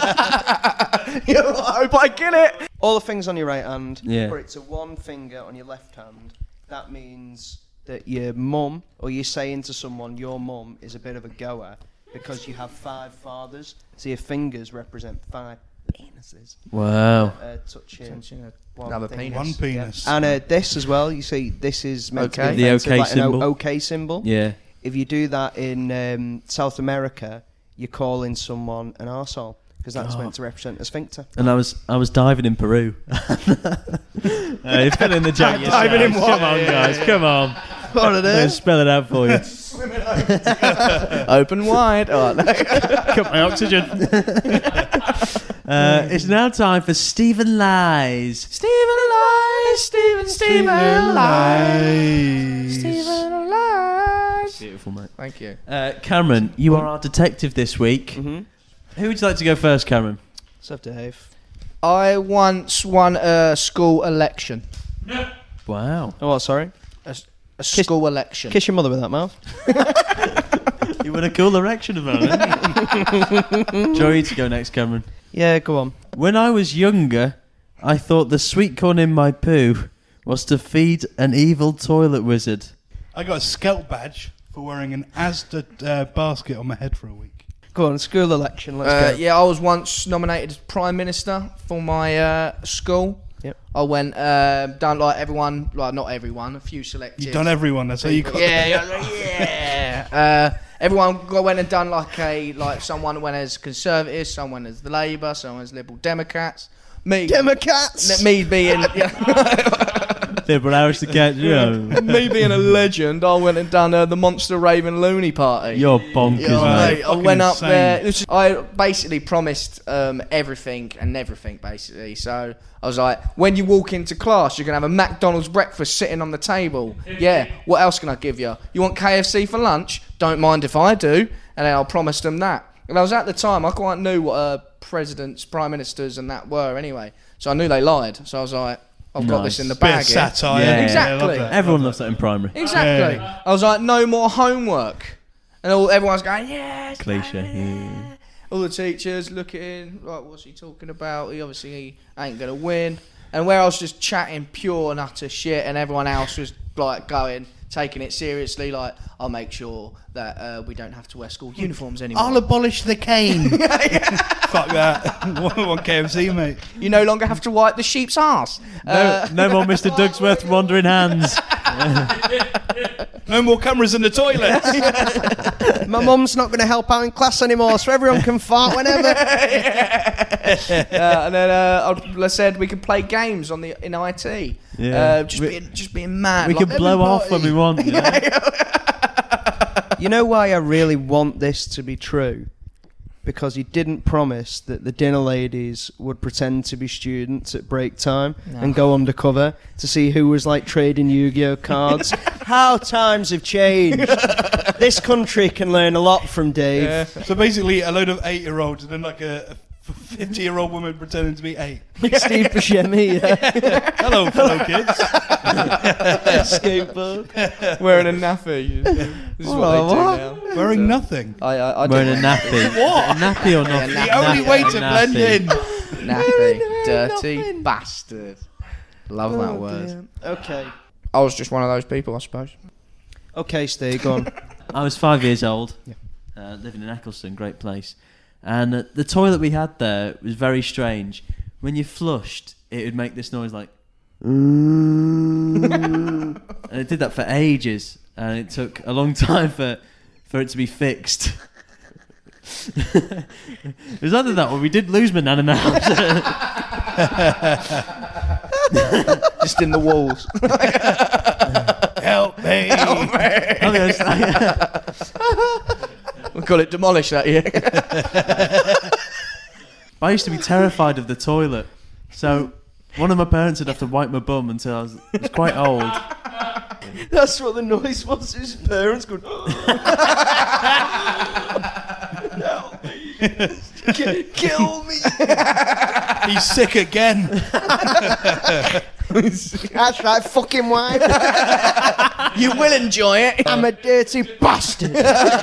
I hope I get it. all the fingers on your right hand, Yeah. put it to one finger on your left hand. That means that your mum, or you're saying to someone, your mum is a bit of a goer because you have five fathers. So your fingers represent five penises. Wow. Uh, touching one Another thing. penis. One penis. And uh, this as well, you see, this is meant to Okay. be The offensive, OK like an o- symbol. OK symbol. Yeah. If you do that in um, South America, you're calling someone an arsehole because that's Oh. meant to represent a sphincter. And I was I was diving in Peru. uh, you fill in the joke yourself. Diving in what? Come on, guys. Come on. What it Let's spell it out for you. Open wide. Oh, no. Cut my oxygen. uh, it's now time for Stephen Lies. Stephen Lies. Stephen, Stephen Lies. Stephen Lies. Beautiful, mate. Thank you. Uh, Cameron, you are our detective this week. Mm-hmm. Who would you like to go first, Cameron? So Dave. I once won a school election. Wow. Oh, what, sorry. A, a school election. Kiss your mother with that mouth. You won a cool erection about it. Joy to go next, Cameron. Yeah, go on. When I was younger, I thought the sweet corn in my poo was to feed an evil toilet wizard. I got a scout badge for wearing an Asda uh, basket on my head for a week. Go on, school election. Let's Uh, go. yeah, I was once nominated as Prime Minister for my uh, school. Yep. I went, uh, done like everyone, like not everyone, a few selected. You've done everyone, that's how you got Yeah, yeah, yeah. Uh, everyone got, went and done like a like someone went as Conservatives, someone as the Labour, someone as Liberal Democrats. Me, Democrats. me being yeah, Liberal Irish to catch you. me being a legend, I went and done uh, the Monster Raven Looney Party. You're bonkers, Yeah, mate. mate, I Fucking went up insane. there. This is- I basically promised um, everything and everything, basically. So I was like, when you walk into class, you're going to have a McDonald's breakfast sitting on the table. Yeah, what else can I give you? You want K F C for lunch? Don't mind if I do. And then I'll promise them that. And I was at the time, I quite knew what uh, presidents, prime ministers and that were anyway. So I knew they lied. So I was like, I've got Nice. this in the Bit of bag here. satire. Yeah. Exactly. I love that. Everyone loves that in primary. Exactly. Yeah. I was like, no more homework. And all, everyone's going, yes. Cliche. yeah. Yeah. All the teachers looking, like, what's he talking about? He obviously he ain't going to win. And where I was just chatting pure and utter shit and everyone else was, like, going, taking it seriously, like, I'll make sure that uh, we don't have to wear school uniforms anymore. I'll abolish the cane. Fuck that. One one K F C, mate. You no longer have to wipe the sheep's arse. No, Uh, no more Mister Dugsworth wandering hands. No more cameras in the toilet. My mum's not going to help out in class anymore, so everyone can fart whenever. uh, and then uh, I said we could play games on the in I T. Yeah. Uh, just We- being just being mad. We like, can blow off when we everybody. want. You know? You know why I really want this to be true? Because he didn't promise that the dinner ladies would pretend to be students at break time and go undercover to see who was like trading Yu-Gi-Oh cards. How times have changed. This country can learn a lot from Dave. So basically, a load of eight-year-olds and then like a fifty-year-old woman pretending to be eight. Steve Buscemi, yeah. Hello, fellow kids. Skateboard. Wearing a nappy. This is what, What? they do now. Wearing nothing. I, I, I Wearing a do nappy. What? A nappy or not? Yeah, The only way to blend in. nappy, dirty bastard. Love that Oh, word. dear. Okay. I was just one of those people, I suppose. Okay, Steve, go on. I was five years old, uh, living in Eccleston, great place. And uh, the toilet we had there was very strange. When you flushed, it would make this noise like... and it did that for ages. And it took a long time for, for it to be fixed. It was either that or we did lose my nan in the house. Just in the walls. Help me! Help me! I mean, it's like- We'll call it demolish that year. I used to be terrified of the toilet. So one of my parents would have to wipe my bum until I was, I was quite old. That's what the noise was. His parents going. Ki- Kill me! He's sick again. That's right, fucking wife. You will enjoy it. I'm a dirty bastard.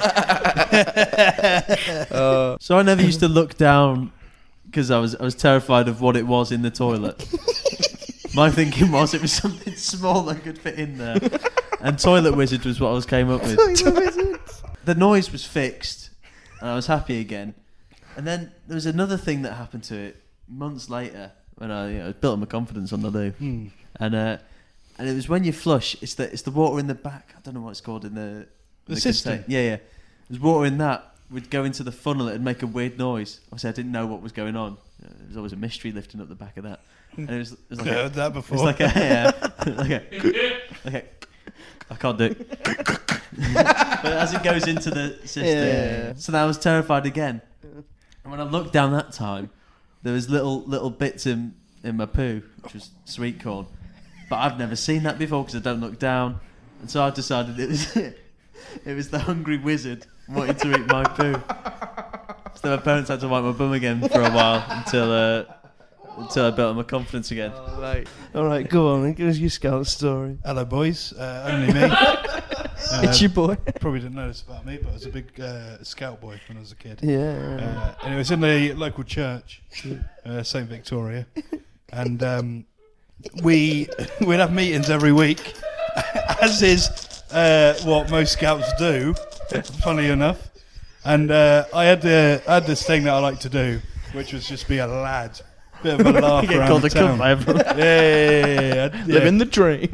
So I never used to look down because I was I was terrified of what it was in the toilet. My thinking was it was something small that could fit in there, and Toilet Wizard was what I was came up with. The noise was fixed, and I was happy again. And then there was another thing that happened to it months later when I you know, built my confidence on the loo, Hmm. and uh, and it was when you flush. It's the it's the water in the back. I don't know what it's called in the The in cistern? contain- Yeah, yeah. There's water in that would go into the funnel. It'd make a weird noise. Obviously, I didn't know what was going on. There was always a mystery lifting up the back of that. And it was, it was like I've a, heard that it before. was like a, yeah, like a, okay. I can't do it. But as it goes into the system, Yeah. so then I was terrified again. And when I looked down that time, there was little little bits in in my poo, which was sweet corn. But I've never seen that before because I don't look down, and so I decided it was it was the hungry wizard wanting to eat my poo. So my parents had to wipe my bum again for a while until uh, until I built my confidence again. All right, go on. Give us your scout story. Hello, boys. Uh, only me. Uh, It's your boy. Probably didn't know this about me, but I was a big uh, scout boy when I was a kid. Yeah. Uh, and it was in the local church, uh, Saint Victoria, and um, we we'd have meetings every week, as is uh, what most scouts do. Funny enough, and uh, I had the I had this thing that I like to do, which was just be a lad, bit of a laugh You get around called the a cunt town. by everyone. Yeah, yeah, yeah, yeah, yeah. Living the dream.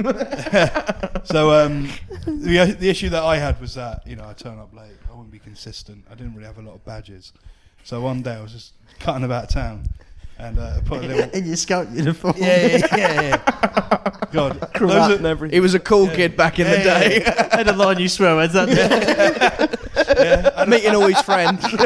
So um, the the issue that I had was that you know I turn up late, I wouldn't be consistent. I didn't really have a lot of badges. So one day I was just cutting about town, and uh, I put a little In your scout uniform. yeah yeah yeah. yeah. God, Cravat those and are, everything. He was a cool kid back in the Yeah, day. Had a line you swear words that day. Meeting all his friends. I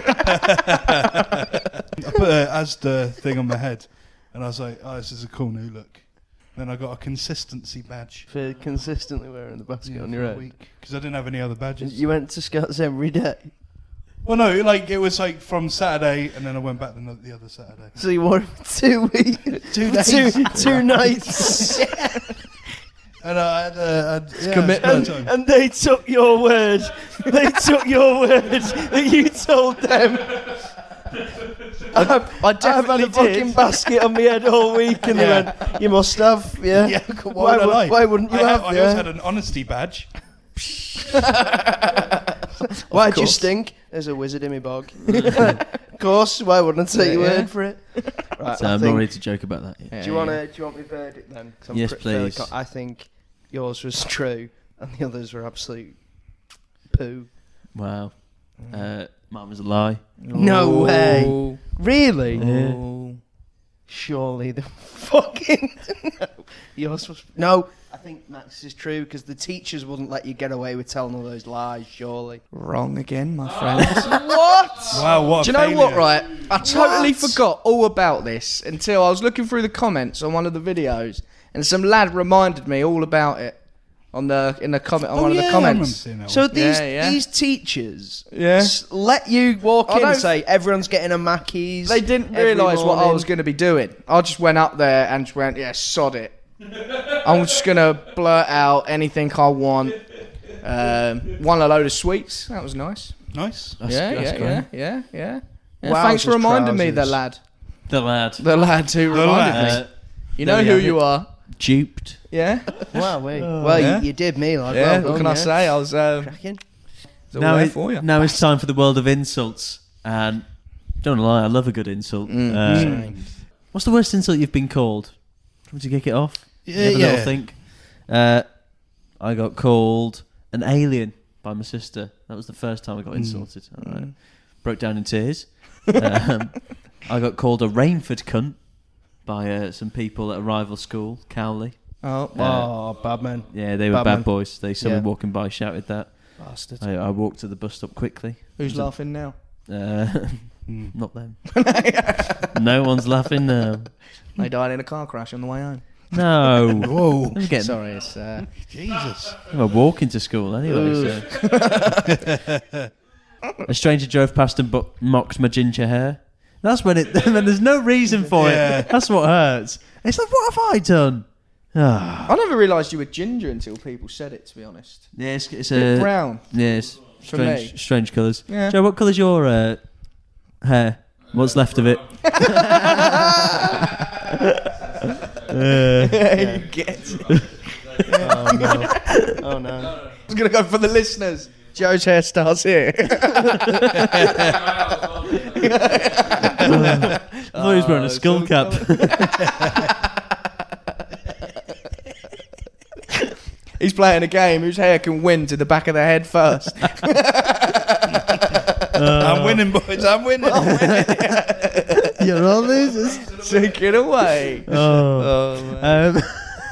put a Asda thing on my head, and I was like, oh, this is a cool new look. Then I got a consistency badge. For consistently wearing the basket on your head. because I didn't have any other badges. You went to Scouts every day. Well, no, like it was like from Saturday, and then I went back the, the other Saturday. So you wore it for two weeks. Two For days. Two, two nights. And I had, uh, had yeah, commitment. spare time. And they took your word. They took your word that you told them. I, I I've had definitely a fucking did. basket on my head all week, and Yeah. they went, "You must have, yeah." Yeah, why, why would I would- lie? why wouldn't you I, have? have, I yeah? always had an honesty badge. Why'd you course. stink? There's a wizard in my bog. Of course. Why wouldn't I take your Yeah, yeah. word for it? Right, So I I'm think- not ready to joke about that yet. Yeah, Do you want yeah. to? Do you want me verdict then? 'Cause I'm Yes, pre- fairly please. co- I think yours was true, and the others were absolute poo. Wow. Uh, mine was a lie. No way. Ooh. Really? Ooh. Surely the fucking no. Yours was no. I think Max is true because the teachers wouldn't let you get away with telling all those lies. Surely. Wrong again, my friends. What? Wow, what Do a you know failure. what, right? I totally What? forgot all about this until I was looking through the comments on one of the videos, and some lad reminded me all about it on the in the comment on Oh, one yeah, of the I remember comments. seeing that So one. these Yeah, yeah. these teachers Yeah. s- let you walk I in and don't- say everyone's getting a Mackey's. They didn't every realise what I morning. was going to be doing. I just went up there and just went, yeah, sod it. I'm just going to blurt out anything I want. Um, won a load of sweets. That was nice. Nice. That's, yeah, that's yeah, great. yeah, yeah, yeah, yeah. Wowzers Thanks for reminding me, the trousers. lad. The lad. The lad who The reminded lad. me. Uh, You there know we who have you it. are. duped. Yeah, Wow, wait. well, yeah. you, you did me, like. yeah. well What done, can I yeah. say? I was uh, Cracking. it's all Now, there it- for you. now it's time for the world of insults. And don't lie, I love a good insult. Mm. Uh, Same. what's the worst insult you've been called? Would you kick it off? Yeah, You have a little yeah. think. Uh, I got called an alien by my sister. That was the first time I got insulted. All right. Broke down in tears. um, I got called a Rainford cunt by uh, some people at a rival school, Cowley. Oh, Uh, Oh, bad man. Yeah, they were Bad bad man. boys. They saw me Yeah. walking by, shouted that. bastard. I, I walked to the bus stop quickly. Who's laughing now? Uh, not them. No one's laughing now. They died in a car crash on the way home. No. Whoa, I'm getting. Sorry, it's uh, Jesus. I'm walking to school anyway. So. A stranger drove past and bu- mocked my ginger hair. That's when it. When there's no reason for Yeah. it. That's what hurts. It's like, what have I done? Ah. I never realised you were ginger until people said it. To be honest, Yeah, it's, it's bit a brown. yeah, it's For strange, me. strange colours. Yeah. Joe, what colour's your uh, hair? What's left of it? You get it. Oh no. Oh no. I was gonna go for the listeners. Joe's hairstyle's here. I thought he was wearing a skull cap. He's playing a game whose hair can win to the back of the head first. I'm winning, boys. I'm winning. You're all losers. Take it away. Oh. Oh, man. Um,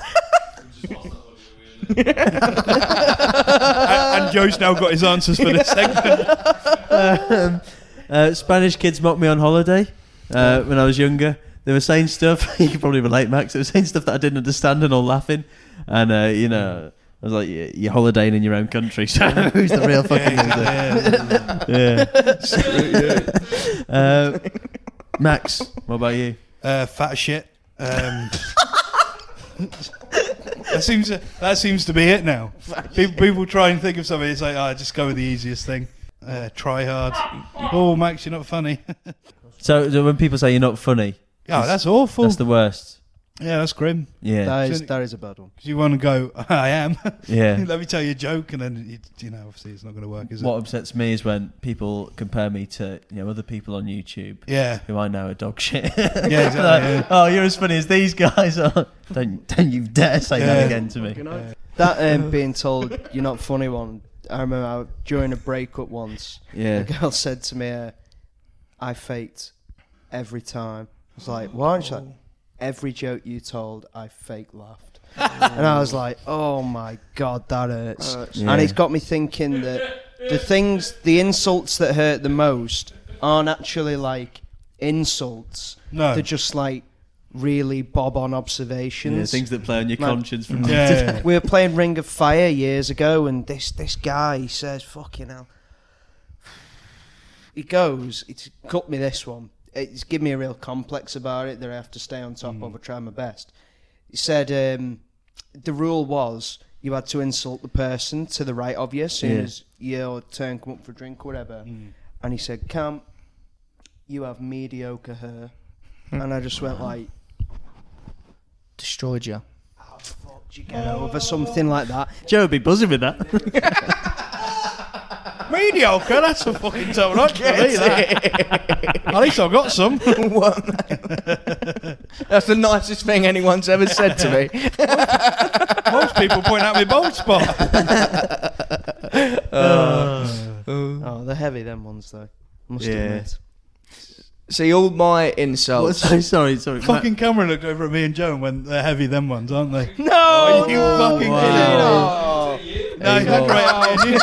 and, and Joe's now got his answers for this segment. um, uh, Spanish kids mocked me on holiday uh, when I was younger. They were saying stuff. You can probably relate, Max. They were saying stuff that I didn't understand and all laughing. And uh, you know, I was like, "Yeah, you're holidaying in your own country. So who's the real fucking loser?" Yeah. Uh, Max, what about you? Uh, fat shit. Um, that seems to, that seems to be it now. People, people try and think of something. It's like, oh, just go with the easiest thing. Uh, try hard. Oh, Max, you're not funny. So, so when people say you're not funny, Oh, that's awful. that's the worst. Yeah, that's grim. Yeah, That is So- that is a bad one. Because you want to go, I am. yeah. Let me tell you a joke, and then you, you know, obviously it's not going to work, is What it? upsets me is when people compare me to you know other people on YouTube Yeah, who I know are dog shit. yeah, exactly. Like, yeah. oh, you're as funny as these guys are. Don't don't you dare say Yeah. that again to me. Yeah. That um, being told you're not funny one. I remember I, during a breakup once, Yeah. a girl said to me, uh, "I faked every time." I was like, "Why?" She's like, "Every joke you told, I fake laughed." And I was like, "Oh my god, that hurts." Yeah. And it's got me thinking that the things, the insults that hurt the most, aren't actually like insults. No. They're just like really bob-on Yeah, observations. things that play on your Man. conscience from Yeah, yeah, yeah. We were playing Ring of Fire years ago, and this this guy he says, "Fucking hell." He goes, "It's cut me this one. It's given me a real complex about it that I have to stay on top of. I try my best." He said um, the rule was you had to insult the person to the right of you as soon Yeah. as your turn come up for a drink or whatever. And he said, "Cam, you have mediocre hair," and I just went like, Destroyed you. "How the fuck do you get over something like that?" Joe would be buzzing with that. Mediocre, that's a fucking tone right for me, that. At least I've got some. That's the nicest thing anyone's ever said to me. Most people point out my bald spot. Oh, they're heavy, them ones though. Must Yeah. admit. See, all my insults. sorry, sorry, sorry. Fucking Cameron looked over at me and Joe and went, they're heavy, them ones, aren't they? No, Oh, you no. fucking Wow. kidding. Oh. No, you looked right at me and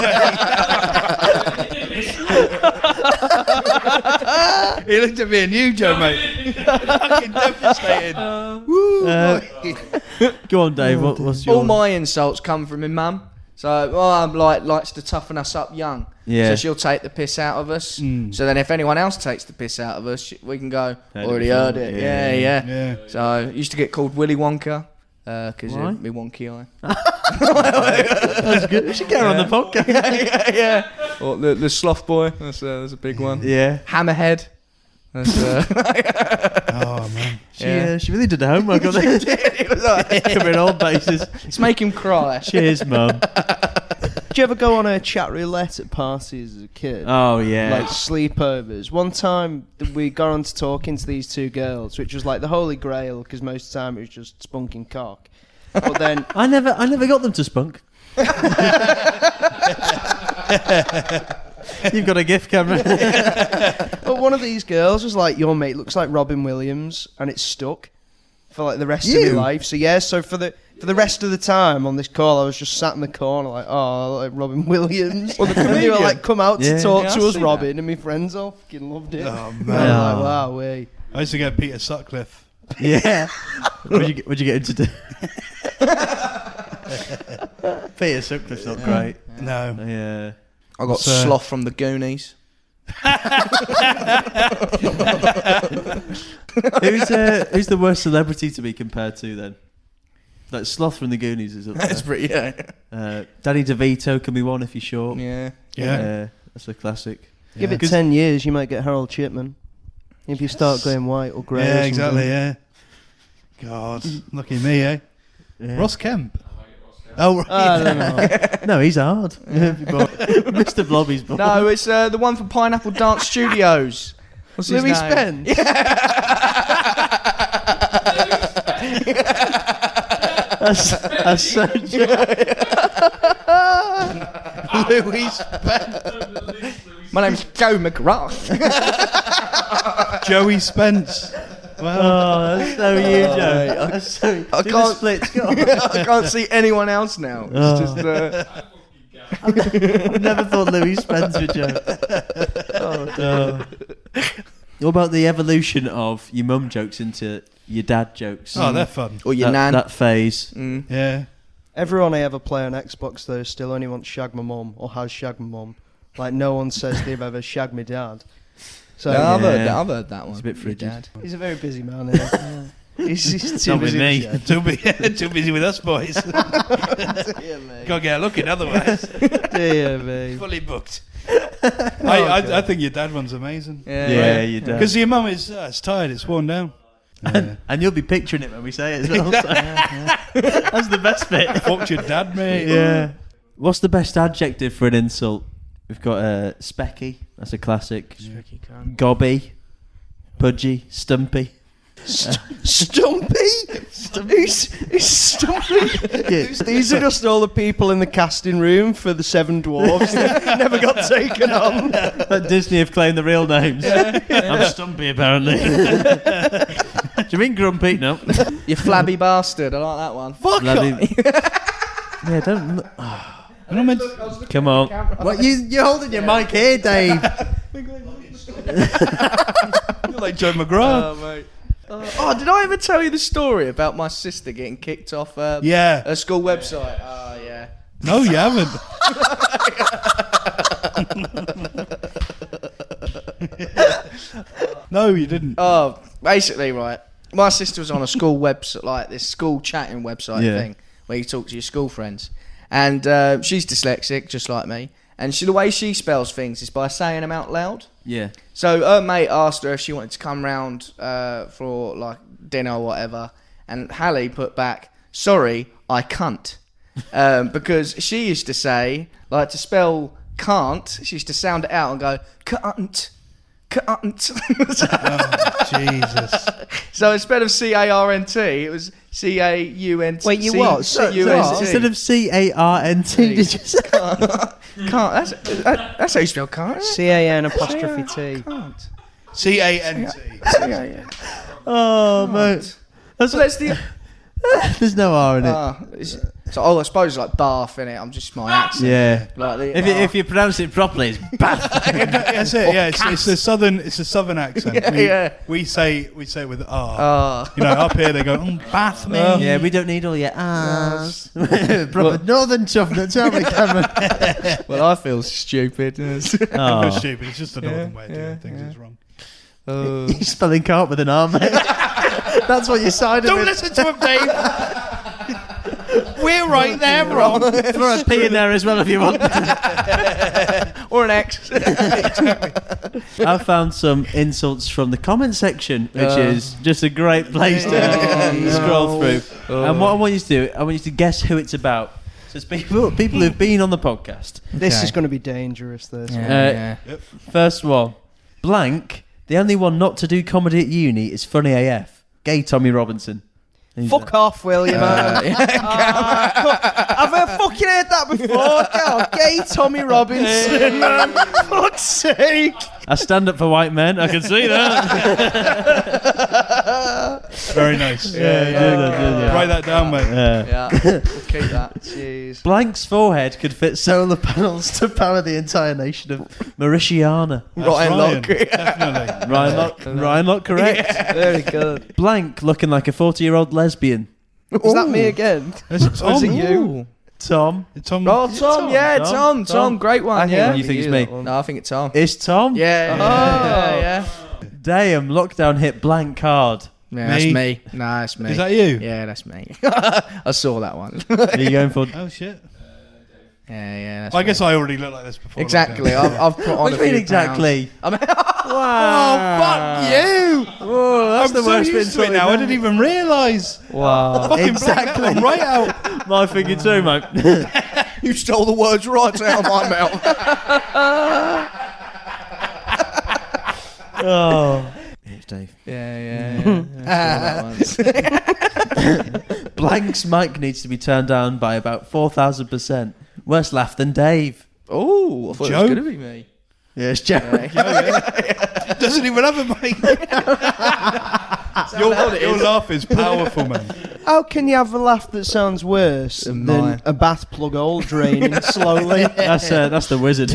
you He looked at me and you, Joe, mate. Fucking devastated. Woo. Uh, go on, Dave. What, what's your? All my insults come from my mum. So, my mum like likes to toughen us up young. Yeah. So she'll take the piss out of us. Mm. So then, if anyone else takes the piss out of us, sh- we can go. Heard it Already before. heard it. Yeah. Yeah, yeah. Yeah. So I used to get called Willy Wonka because Why? of me wonky eye. That's good. We should get her on the podcast. yeah, yeah. Or the, the sloth boy. That's, uh, that's a big one. Yeah. Hammerhead. That's, uh, Oh, man. She, Yeah. uh, she really did the homework on it. It was like, Covering all bases. let's make him cry. Cheers, mum. Did you ever go on a chat roulette at parties as a kid? Oh, yeah. Like sleepovers. One time th- we got on to talking to these two girls, which was like the holy grail because most of the time it was just spunking cock. But then I never, I never got them to spunk. You've got a gift, Cameron. but one of these girls was like, your mate looks like Robin Williams, and it stuck for like the rest of You? my life. So yeah, so for the for the rest of the time on this call, I was just sat in the corner like, oh, like Robin Williams. Well, the and they were like, come out Yeah. to talk Yeah, to I've us, seen Robin, and my friends all fucking loved it. Oh, And man. I was Oh. like, wow, we. I used to get Peter Sutcliffe. Yeah. What'd you, get- what'd you get him to do? Peter Sutcliffe's not great. No. Yeah. I got So- Sloth from the Goonies. Who's, uh, who's the worst celebrity to be compared to then? Like Sloth from the Goonies is up That's there. pretty, yeah. Uh, Danny DeVito can be one if you're short. Yeah. Yeah. Uh, that's a classic. Give Yeah. it ten years, you might get Harold Shipman. If you start going white or grey. or Yeah, something. exactly, yeah. God, lucky me, eh? Yeah. Ross Kemp. Oh, right. I don't know. No, he's hard. Mister Blobby's born. No, it's uh, the one from Pineapple Dance Studios. What's his Louis name? Spence. That's, that's so Louis Spence. My name's Joe McGrath. Joey Spence. Well, Oh, that's so you, Joe. That's so. I do the can't- splits. Go on. I can't see anyone else now. It's Oh. just uh, I've never thought Louis Spence would joke. Oh, what about the evolution of your mum jokes into your dad jokes? oh, they're fun. or your that, nan. that phase. Mm. Yeah. Everyone I ever play on Xbox though still only wants shag my mum or has shag my mum. Like no one says they've ever shagged my dad. So Yeah, I've, heard, Yeah. I've heard that one. It's a bit Your frigid. dad. he's a very busy man. Isn't he? he's, he's too Not with busy me. to shed. Too, bu- too busy with us boys. Can't get a look in otherwise. Dear me. Fully booked. I, I, I think your dad one's amazing. Yeah, Yeah, you do. Because your mum is uh, it's tired, it's worn down. Yeah. And you'll be picturing it when we say it as well. so- That's the best bit. Fucked your dad, mate. Yeah. What's the best adjective for an insult? We've got uh, specky. That's a classic. Gobby. Pudgy. Stumpy. Stumpy? Who's, who's Stumpy? These are just all the people in the casting room for the Seven Dwarfs that never got taken on. But Disney have claimed the real names. I'm Stumpy, apparently. Do you mean Grumpy? No. You flabby bastard. I like that one. Fuck Bloody- Yeah, don't. look- I'm not meant Come on. What you? You're holding your mic here, Dave. You're like Joe McGrath. Oh, mate. Uh, oh, did I ever tell you the story about my sister getting kicked off uh, yeah. a school website? Oh, yeah. No, you haven't. No, you didn't. Oh, basically, right. My sister was on a school website, like this school chatting website Yeah. thing, where you talk to your school friends. And uh, she's dyslexic, just like me. And she, the way she spells things is by saying them out loud. Yeah. So her mate asked her if she wanted to come round uh, for like dinner or whatever, and Hallie put back, "Sorry, I can't," um, because she used to say, like, to spell can't, she used to sound it out and go can't, can't. Oh, Jesus. So instead of C A R N T, it was C A U N T. Wait, you what? C U So N T. instead of C A R N T, did you say? Can't. That's, that, that's how you spell can't. isn't it? C A N apostrophe T. Can't. C A N T. Yeah, yeah. Oh, mate. That's So that's the. There's no R in it. Uh, it's, so oh, I suppose it's like Bath in it. I'm just my accent. Yeah. Like the, If you, if you pronounce it properly, it's Bath. That's it. Yeah, it's, it's a southern. It's a southern accent. Yeah, we, yeah. we say we say it with R. Oh. You know, up here they go, mm, Bath, man. Yeah, we don't need all your R's. Proper northern toughness, aren't we, Cameron? Well, I feel stupid. It's Oh. stupid. It's just a northern way of doing yeah, things. yeah. It's wrong. Uh, You're spelling cart with an R, mate. That's what you signed Don't of it. listen to him, Dave. We're right, they're wrong. Throw a P in there as well if you want. or an X. I found some insults from the comment section, which Uh. is just a great place to Oh, scroll no. through. And what I want you to do, I want you to guess who it's about. So it's people, people who've been on the podcast. This Okay. is going to be dangerous. This. Yeah, Uh, yeah. First one, blank. The only one not to do comedy at uni is funny A F. Gay Tommy Robinson. Who's Fuck that? off, will you, man? Uh, yeah. I've heard, fucking heard that before. God, gay Tommy Robinson, man. Fuck's sake. I stand up for white men. I can see that. Very nice. yeah, yeah, Write that down, mate. yeah. Yeah, we'll keep that. Jeez. Blank's forehead could fit solar panels to power the entire nation of Mauritiana. That's Ryan Lochte. Definitely. Ryan Lock, Ryan Lock, correct. Very good. Blank looking like a forty-year-old lesbian. Was that me again? It's Was Tom. it you? Tom. It's Tom. Oh, Tom, yeah, Tom, Tom, Tom, Tom. great one, I think yeah. it'd You be think it's you, me? that one. No, I think it's Tom. It's Tom. Yeah, yeah, yeah, Damn, lockdown hit blank hard. yeah. Yeah, Me? that's me. No, that's me. Is that you? Yeah, that's me. I saw that one. Are you going for? Oh shit. Yeah, yeah. That's I me. guess I already look like this before. exactly. lockdown. I've, I've put on What a do you mean few exactly? pounds. Wow. Oh fuck you! Whoa, that's I'm the so worst used bit to it now. I didn't even realise. Wow. Fucking Exactly. blacked that one right out. My figure too, mate. You stole the words right out of my mouth. Oh. Here's Dave. Yeah, yeah, yeah. I saw that one. Blank's mic needs to be turned down by about four thousand percent. Worse laugh than Dave. Oh, I thought Joe? it was going to be me. Yeah, it's Joe. Doesn't even have a mic. your your laugh is powerful, man. How can you have a laugh that sounds worse Than than mine. a bath plug hole draining slowly? That's uh, that's the wizard.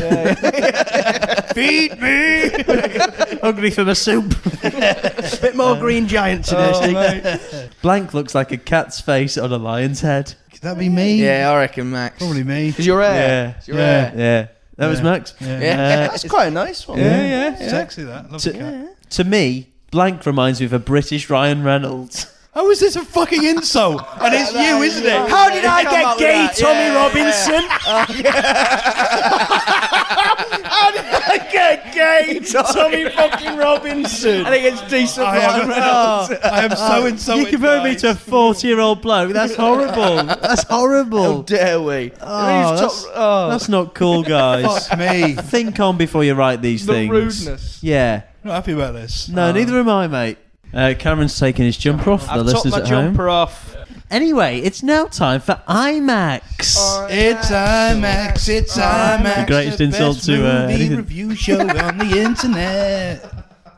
Feed me. Hungry for my soup. Bit more Green Giant today, Oh, Steve. mate. Blank looks like a cat's face on a lion's head. Could that be me? Yeah, I reckon Max. Probably me. Is your hair? Yeah. Is your Yeah. hair? Yeah. That was Yeah. Max. Yeah. Yeah. Uh, That's quite a nice one. Yeah, yeah. Sexy that. Love the cat. To, to me, Blank reminds me of a British Ryan Reynolds. How is this a fucking insult? And it's you, isn't it? How did I Come get up with gay that. Tommy Yeah, Robinson? How did I get gay Tommy fucking Robinson? I think it's decent. I am, Ryan Reynolds. I am so insulted. You compare me guys. to a forty-year-old bloke. That's horrible. That's How horrible. dare we? Oh, He's that's, top- oh, that's not cool, guys. Fuck me. Think on before you write these the things. rudeness. Yeah. Not happy about this. No, neither am I, mate. Uh, Cameron's taking his jumper off. For the I've topped listeners my at home. jumper off. Anyway, it's now time for IMAX. It's IMAX. It's IMAX. The greatest the insult best to, uh, movie anything. review show on the internet.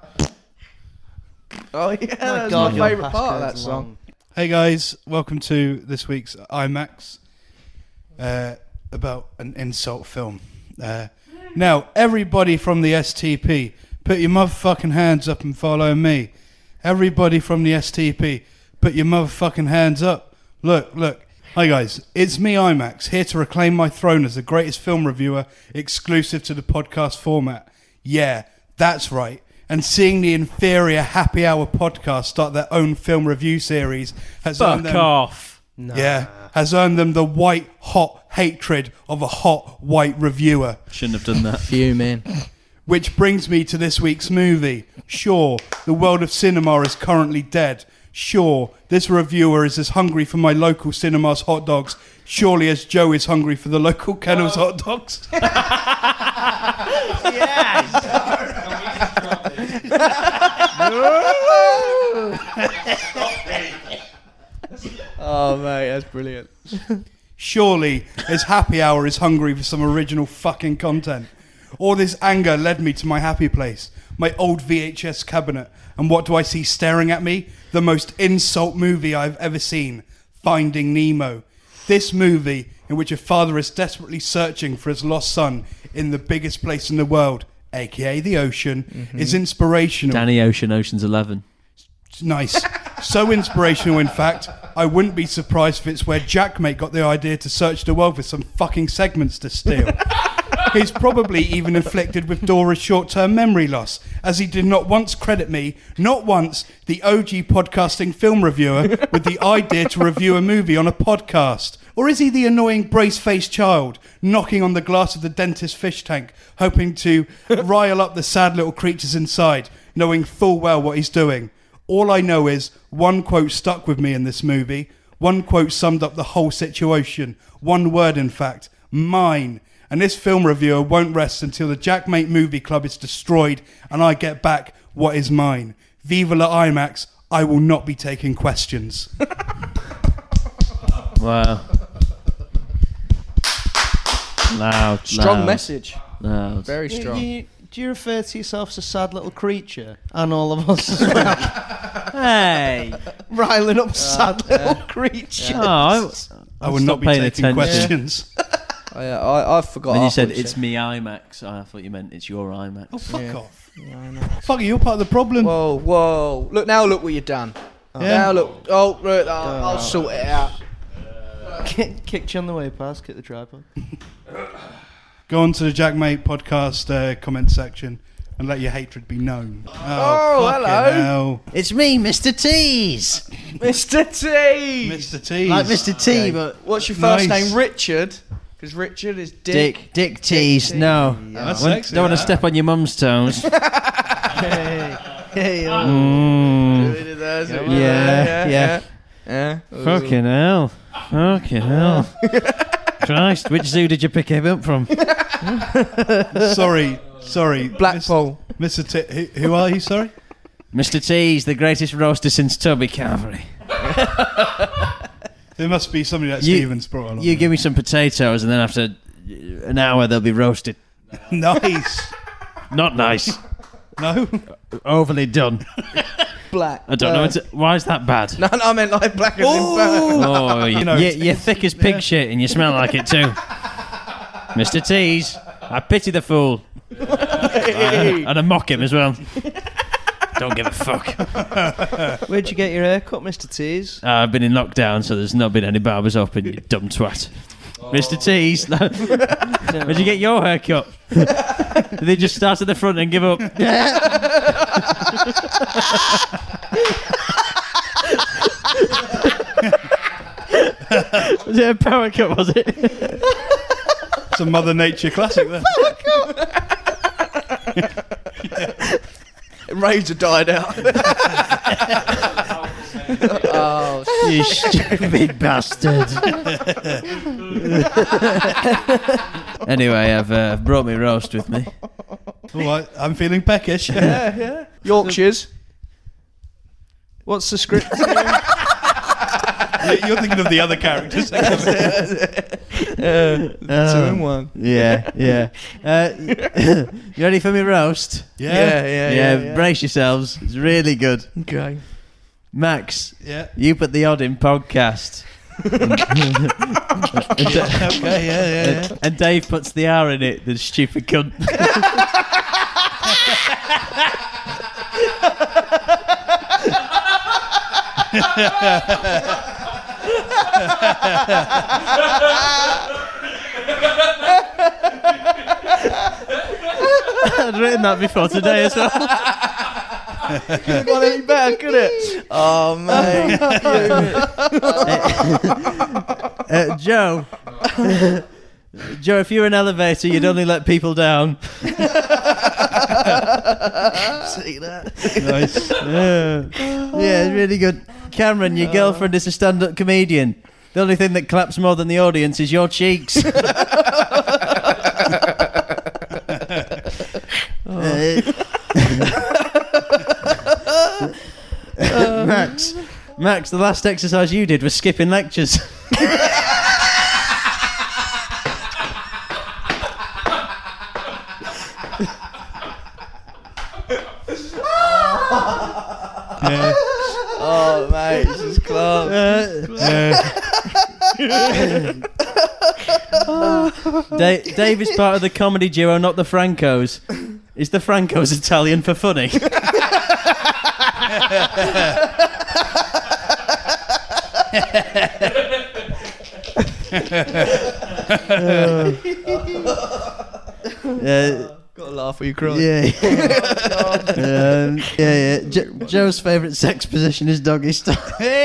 Oh yeah, that's God, my your favourite part of that passcode's song. long. Hey guys, welcome to this week's IMAX uh, about an insult film. Uh, now, everybody from the S T P, put your motherfucking hands up and follow me. Everybody from the S T P, put your motherfucking hands up. Look, look. Hi guys, it's me IMAX, here to reclaim my throne as the greatest film reviewer exclusive to the podcast format. Yeah, that's right. And seeing the inferior Happy Hour podcast start their own film review series has earned Fuck them, off. yeah, has earned them the white hot hatred of a hot white reviewer. Shouldn't have done that. Fuming. Which brings me to this week's movie. Sure, the world of cinema is currently dead. Sure, this reviewer is as hungry for my local cinema's hot dogs, surely as Joe is hungry for the local Kennel's hot dogs. Oh mate, that's brilliant. Surely, as Happy Hour is hungry for some original fucking content. All this anger led me to my happy place, my old V H S cabinet, and what do I see staring at me? The most insult movie I've ever seen, Finding Nemo. This movie, in which a father is desperately searching for his lost son in the biggest place in the world, aka the ocean, Mm-hmm. is inspirational. Danny Ocean, Ocean's Eleven. Nice. So inspirational, in fact, I wouldn't be surprised if it's where Jackmate got the idea to search the world for some fucking segments to steal. He's probably even inflicted with Dora's short-term memory loss, as he did not once credit me, not once, the O G podcasting film reviewer, with the idea to review a movie on a podcast. Or is he the annoying brace-faced child knocking on the glass of the dentist's fish tank, hoping to rile up the sad little creatures inside, knowing full well what he's doing? All I know is one quote stuck with me in this movie. One quote summed up the whole situation. One word, in fact, mine. And this film reviewer won't rest until the Jackmate Movie Club is destroyed and I get back what is mine. Viva la IMAX, I will not be taking questions. Wow. Loud. Strong loud, message. Loud. Very You- strong. you- do you refer to yourself as a sad little creature? And all of us as well. Hey. Riling up sad little creatures. Oh, I, I will not be paying taking attention. questions. I, I, I forgot. When you half said what it's me IMAX, I thought you meant it's your IMAX. Oh, fuck Yeah. off. Fuck you, you're part of the problem. Whoa, whoa! Look now, look what you've done. Yeah. Now look. Oh, look, I'll, I'll sort it out. Kick- Kicked you on the way past, kick the tripod. Go on to the Jackmate podcast uh, comment section and let your hatred be known. Oh, Oh, fucking hello. hell. It's me, Mister Tease. Mister T. Mister T. Like Mister T, Okay. but What's your first Nice. name? Richard. Because Richard is Dick. Dick. Dick Tease. No. That's Wouldn't- sexy, don't want to that. step on your mum's toes. Hey, hey, oh. Mm. Yeah, Yeah, yeah. yeah. Fucking hell. Fucking hell. Christ, which zoo did you pick him up from? Sorry, sorry. Blackpool. Mister T. Who, who are you, sorry? Mister Tease, the greatest roaster since Toby Carvery. There must be somebody that You- Stevens brought along. You give me some potatoes, and then after an hour they'll be roasted. Nice. Not nice. No? Overly done. Black. I don't know. It's, why is that bad? No, no, I meant like black as in burn. Oh, you, You know, you, it's- you're thick as pig shit, and you smell like it too. Mister Tease, I pity the fool. And I mock him as well. Don't give a fuck. Where'd you get your hair cut, Mister Tease? Uh, I've been in lockdown, so there's not been any barbers open, you dumb twat. Mister Tease, where'd you get your hair cut? Did they just start at the front and give up? Was it a power cut, was it? It's a Mother Nature classic there. Razor died out. Oh, You stupid bastard. Anyway, I've uh, brought me roast with me. All right, I'm feeling peckish. Yorkshires. What's the script? You're thinking of the other characters. Two in one. Yeah, yeah. Uh, you ready for me roast? Yeah. Yeah, yeah, yeah. yeah, brace yourselves. It's really good. Okay. Max, Yeah. you put the odd in podcast. Okay, yeah, yeah, yeah. And Dave puts the R in it, the stupid cunt. I'd written that before today as well. Couldn't got any better, could it? Oh, mate. Uh, Joe. Joe, if you were an elevator, you'd only let people down. See that? Nice. Yeah, yeah, it's really good. Cameron, your girlfriend is a stand-up comedian. The only thing that claps more than the audience is your cheeks. Uh, Max, Max, the last exercise you did was skipping lectures. Yeah. Oh, mate, this is class. Yeah. Da- Dave is part of the comedy duo, not the Francos. Is the Francos Italian for funny? Uh, Gotta laugh or you cry. yeah, um, yeah, yeah. Jo- Joe's favourite sex position is doggy style.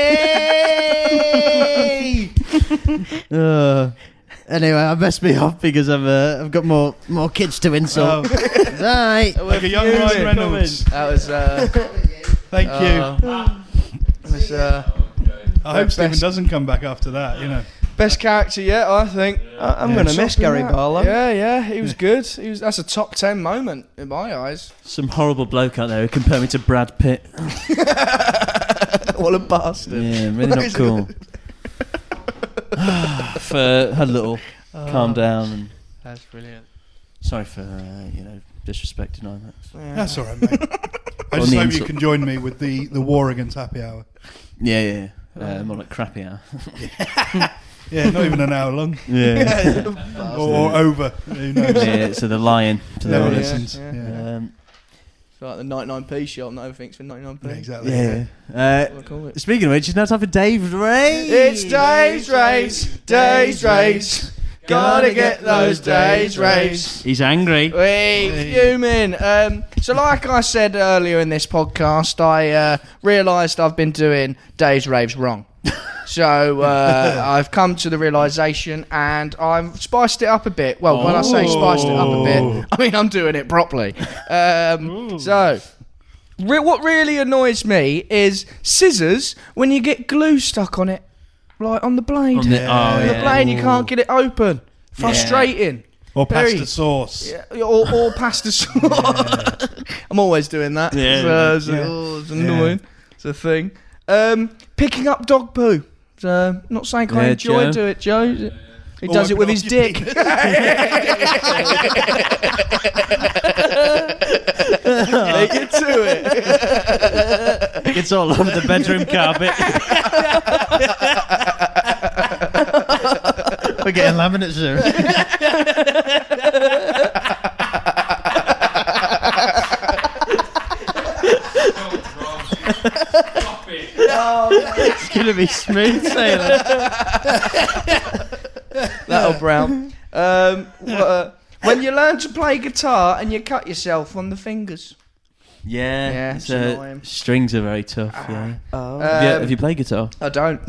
Hey! Uh, anyway, I best be off because I've uh, I've got more more kids to insult. Oh, Right. like a young Ryan Reynolds. That was. Uh, Thank you. uh, that was uh, I hope best- Stephen doesn't come back after that. You know. best character yet, I think. I- I'm Yeah. going to miss Gary That. Barlow. Yeah, yeah, he was good. He was. That's a top ten moment in my eyes. Some horrible bloke out there who compared me to Brad Pitt. What a bastard. Yeah, really not cool. for had a little calm down and That's brilliant. sorry for uh, you know disrespecting IMAX. That's all right, mate. I On just the hope you insult. can join me with the, the war against happy hour. Yeah, yeah. Uh, more like crappy hour. Yeah, not even an hour long. Yeah. or, or over. Who knows? yeah. So the lion to the Never Yeah, audience. listens. yeah. Yeah. Um, It's like the ninety-nine p shop. Not everything's for ninety-nine p. Yeah, exactly. yeah. Uh, What do I call it? speaking of which, it's now time for Dave Ray. It's Dave's Race, Dave's Race. Gotta get those Dave's Race. He's angry. We fuming. Um, so, like I said earlier in this podcast, I uh, realised I've been doing Dave's Raves wrong. So uh, I've come to the realisation, and I've spiced it up a bit. Well, when I say spiced it up a bit, I mean I'm doing it properly. Um, so. Re- what really annoys me is scissors when you get glue stuck on it, like on the blade. On the- oh, On the yeah. blade, you can't get it open. Frustrating. Or Very- pasta sauce. Yeah, or, or pasta sauce. I'm always doing that. Yeah. So, it's, Yeah. oh, it's annoying. It's a thing. Um, picking up dog poo. So, not saying I Yeah, enjoy Joe. do it, Joe. He Or does it wipe with it his off your dick. They get to it. It's all over the bedroom carpet. We're getting laminate soon. It's gonna be smooth sailing. That'll brown. Um, what, uh, when you learn to play guitar and you cut yourself on the fingers. Yeah, Yeah, it's, it's uh, annoying. strings are very tough. Yeah. Oh. have, you, Um, have you played guitar? I don't.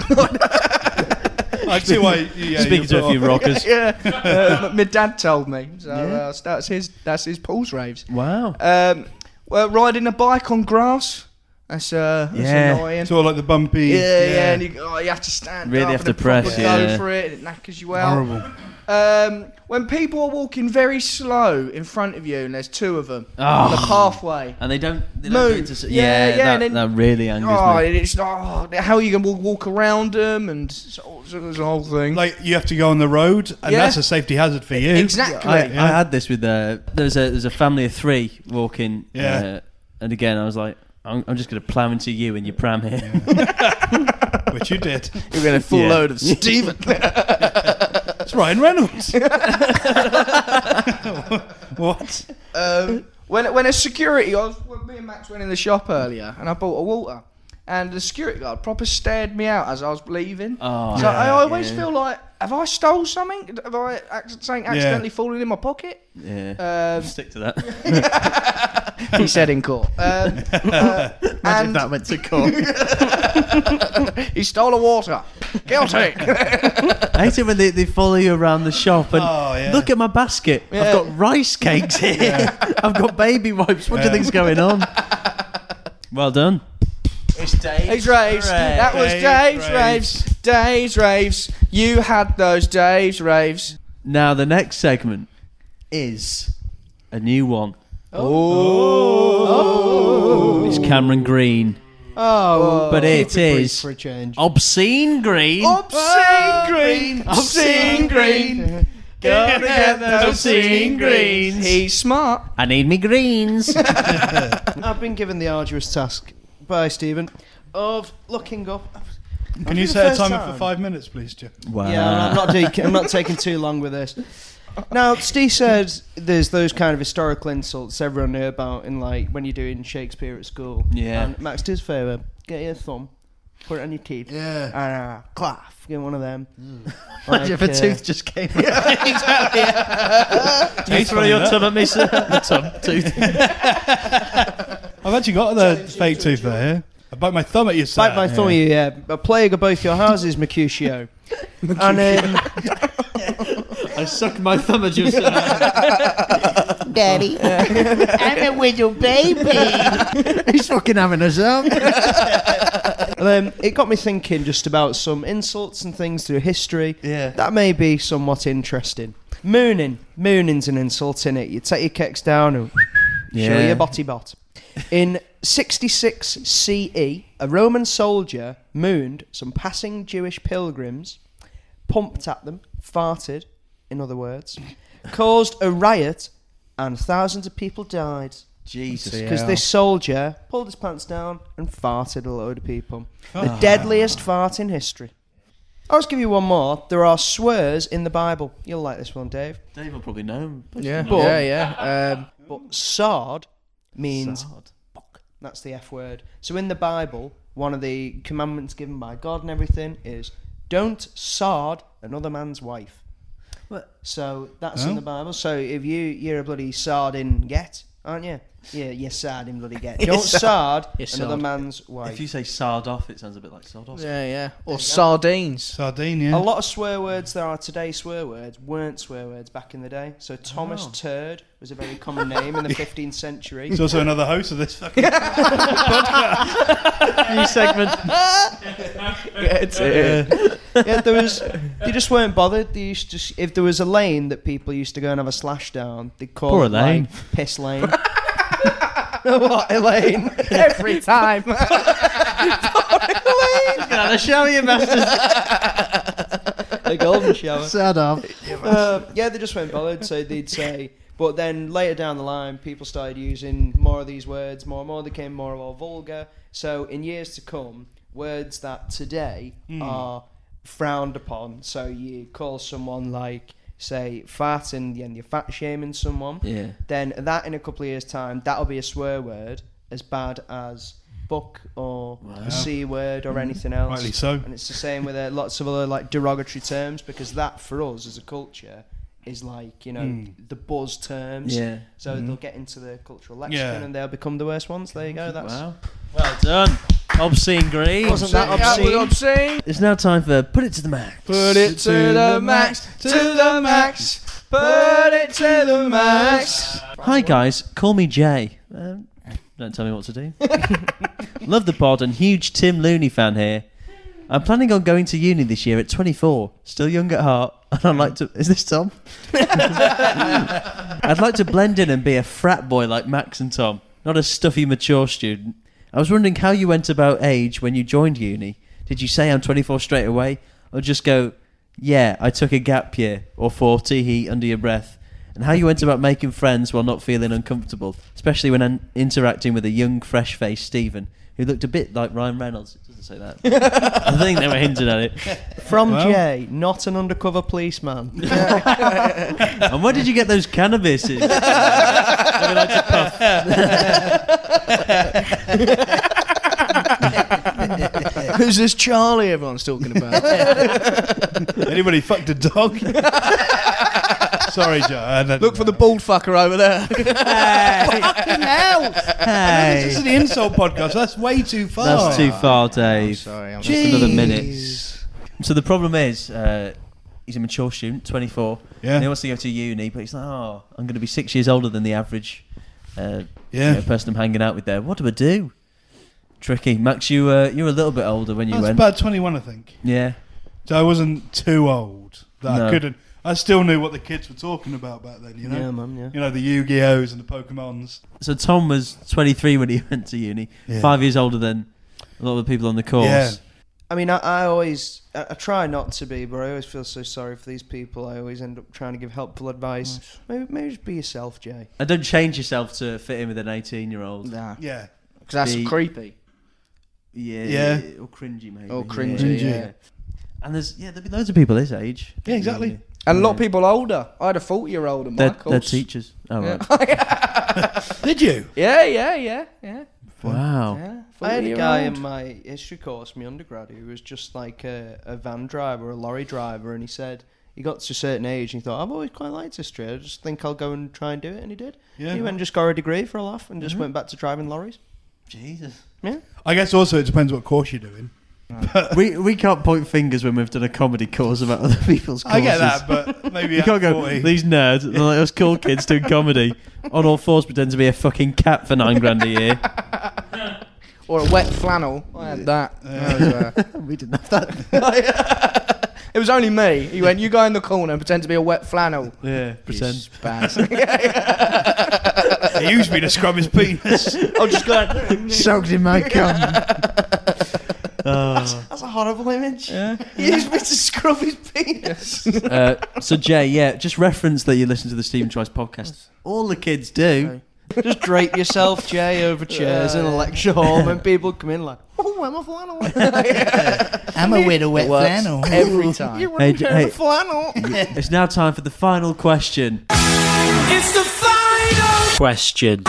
I see why. Yeah, Speaking you to a put few off- rockers. yeah, uh, my dad told me. So Yeah. uh, that's his. That's his Paul's raves. Wow. Um, well, riding a bike on grass. That's uh, that's Yeah. annoying. Sort of like the bumpy. Yeah, yeah, and you, oh, you have to stand Really up have and to then proper press, go yeah. for it, and it knackers you out. Horrible. Um, when people are walking very slow in front of you, and there's two of them Oh. on the pathway. And they don't. They Move. don't get to s- Yeah, yeah, yeah, that, and then- that really angers Oh, me. and it's oh, how are you gonna walk, walk around them, and so, so there's a whole thing. Like you have to go on the road, and Yeah. that's a safety hazard for you. exactly. I, Yeah. I had this with uh, there's a there's a family of three walking. Yeah. Uh, and again, I was like, I'm, I'm just gonna plough into you in your pram here. Which you did. You're getting a full Yeah. load of Stephen. It's Ryan Reynolds. What? um, when when a security, I was, when me and Max went in the shop earlier, and I bought a water, and the security guard proper stared me out as I was leaving. Oh, So I always yeah. feel like, have I stole something? Have I acc- something accidentally fallen in my pocket? Yeah. Um, Stick to that. he said in court. Um, uh, and that went to court. he stole a water. Guilty. I hate it when they, they follow you around the shop and Oh, yeah. look at my basket. Yeah. I've got rice cakes here. I've got baby wipes. What do you Yeah. think's going on? Well done. It's Dave's raves. That was Dave's Dave's raves. Dave's raves. You had those Dave's raves. Now the next segment is a new one. Oh. It's Cameron Green. Oh, But it keep brief is for a change. Obscene Green. Obscene green. Obscene green. Gotta get those obscene greens. He's smart. I need me greens. I've been given the arduous task by Stephen of looking up. Can you the set a first timer time. for five minutes, please, Joe? Wow. Yeah, I'm not, de- I'm not taking too long with this. Now, Steve said there's those kind of historical insults everyone knew about in like when you're doing Shakespeare at school. Yeah. And Max, do us a favour, get your thumb Put it on your teeth. Yeah. And uh, claff. Get one of them. Imagine if a Like, uh, tooth just came out. Do you Tastes throw funny, your that. tongue at me, sir? The tongue, tooth. I've actually got the fake tooth there. Yeah? I bite my thumb at you, sir. Bite my thumb at you, yeah. A plague of both your houses, Mercutio. And um, I suck my thumb at you, sir. Daddy, I'm a little baby. He's fucking having us up. um, it got me thinking just about some insults and things through history. Yeah. That may be somewhat interesting. Mooning. Mooning's an insult, innit? You take your kicks down and show Yeah. your botty bot. In sixty-six C E, a Roman soldier mooned some passing Jewish pilgrims, pumped at them, farted, in other words, caused a riot, and thousands of people died. Jesus. Because this soldier pulled his pants down and farted a load of people. The deadliest fart in history. I'll just give you one more. There are swears in the Bible. You'll like this one, Dave. Dave will probably know. Yeah, But- yeah, yeah. Um, But sard means Sard. fuck. That's the F word. So in the Bible, one of the commandments given by God and everything is don't sard another man's wife. What? So that's Oh. in the Bible. So if you you're a bloody sardine get, aren't you? Yeah, you're sardine bloody get. Don't sard You're another sard. man's wife. If you say sard off, it sounds a bit like sod off. yeah, yeah. Or sardines. Sardine, yeah. A lot of swear words that are today swear words weren't swear words back in the day. So Thomas Oh. Turd was a very common name in the fifteenth century. He's also another host of this fucking. New segment. It's it. Yeah, there was. They just weren't bothered. They used to, if there was a lane that people used to go and have a slash down, they'd call Poor it like Elaine. piss lane. What, Elaine? Every time. the show you masters. The golden shower. Sad off. Uh, yeah, they just weren't bothered, so they'd say. But then later down the line, people started using more of these words, more and more. They became more and more vulgar. So in years to come, words that today are frowned upon. So you call someone like, say, fat, and, and you're fat shaming someone. Yeah. Then that in a couple of years' time, that'll be a swear word as bad as fuck or a C word or anything else. Rightly so. And it's the same with uh, lots of other like derogatory terms, because that for us as a culture is like, you know, Mm. the buzz terms. Yeah. So they'll get into the cultural lexicon Yeah. and they'll become the worst ones. There you go. That's Wow. Well done. Obscene Green. Wasn't that Yeah, obscene? obscene. It's now time for Put It to the Max. Put it to the max, to the max. Put it to the max. Hi guys, call me Jay. Um, don't tell me what to do. Love the pod and huge Tim Looney fan here. I'm planning on going to uni this year at twenty-four, still young at heart, and I'd like to... Is this Tom? I'd like to blend in and be a frat boy like Max and Tom, not a stuffy mature student. I was wondering how you went about age when you joined uni. Did you say I'm twenty-four straight away, or just go, yeah, I took a gap year, or forty heat under your breath? And how you went about making friends while not feeling uncomfortable, especially when an- interacting with a young, fresh-faced Stephen, who looked a bit like Ryan Reynolds. It doesn't say that. I think they were hinting at it. From Well. Jay, not an undercover policeman. And where did you get those cannabises? Maybe like to puff. Who's this Charlie everyone's talking about? Anybody fucked a dog? Sorry, Joe. I don't Look for the know. bald fucker over there. Fucking hell. This is the insult podcast. That's way too far. That's too far, Dave. Sorry, I'm Just another minute. Jeez. So the problem is, uh, he's a mature student, twenty-four. Yeah. And he wants to go to uni, but he's like, oh, I'm going to be six years older than the average uh, Yeah. you know, person I'm hanging out with there. What do I do? Tricky. Max, you uh, you were a little bit older when you I was went. about twenty-one, I think. Yeah. So I wasn't too old that No. I couldn't. I still knew what the kids were talking about back then. You know. Yeah, man, yeah. You know, the Yu-Gi-Ohs and the Pokemons. So Tom was twenty-three when he went to uni, Yeah. five years older than a lot of the people on the course. Yeah. I mean, I, I always, I, I try not to be, but I always feel so sorry for these people. I always end up trying to give helpful advice. Maybe, maybe just be yourself, Jay. And don't change yourself to fit in with an eighteen-year-old. Nah, Yeah. because that's The- creepy. Yeah. Yeah. Or cringy, maybe. Or cringy, yeah. And there's yeah, there'll be loads of people his age. Yeah, exactly. And a lot of people older. I had a forty-year-old in my They're, course. they're teachers. Oh, right. Did you? Yeah, yeah, yeah, yeah. Wow. Yeah, I had a forty guy year old. in my history course, my undergrad, who was just like a, a van driver, a lorry driver, and he said he got to a certain age and he thought, I've always quite liked history, I just think I'll go and try and do it, and he did. Yeah. He went and just got a degree for a laugh and just Mm-hmm. went back to driving lorries. Jesus. Yeah. I guess also it depends what course you're doing. we we can't point fingers when we've done a comedy course about other people's courses. I get that, but maybe You at can't go, forty. these nerds, they're like us cool kids doing comedy, on all fours pretend to be a fucking cat for nine grand a year. Or a wet flannel. I had that. That was, uh, We didn't have that. it was only me. He went, you go in the corner and pretend to be a wet flannel. Yeah, pretend. Spaz. He used me to scrub his penis. I'll just go. Soaked in my cum. Oh. That's a horrible image. Yeah. He used me to scrub his penis. Uh, so, Jay, yeah, just reference that you listen to the Stephen Choice podcast. All the kids do. Just drape yourself, Jay, over chairs in a lecture hall when people come in like, oh, I'm a flannel. I'm a with a wet Works flannel. every time. You Hey, wouldn't J- care hey. the flannel. It's now time for the final question. It's the final Question.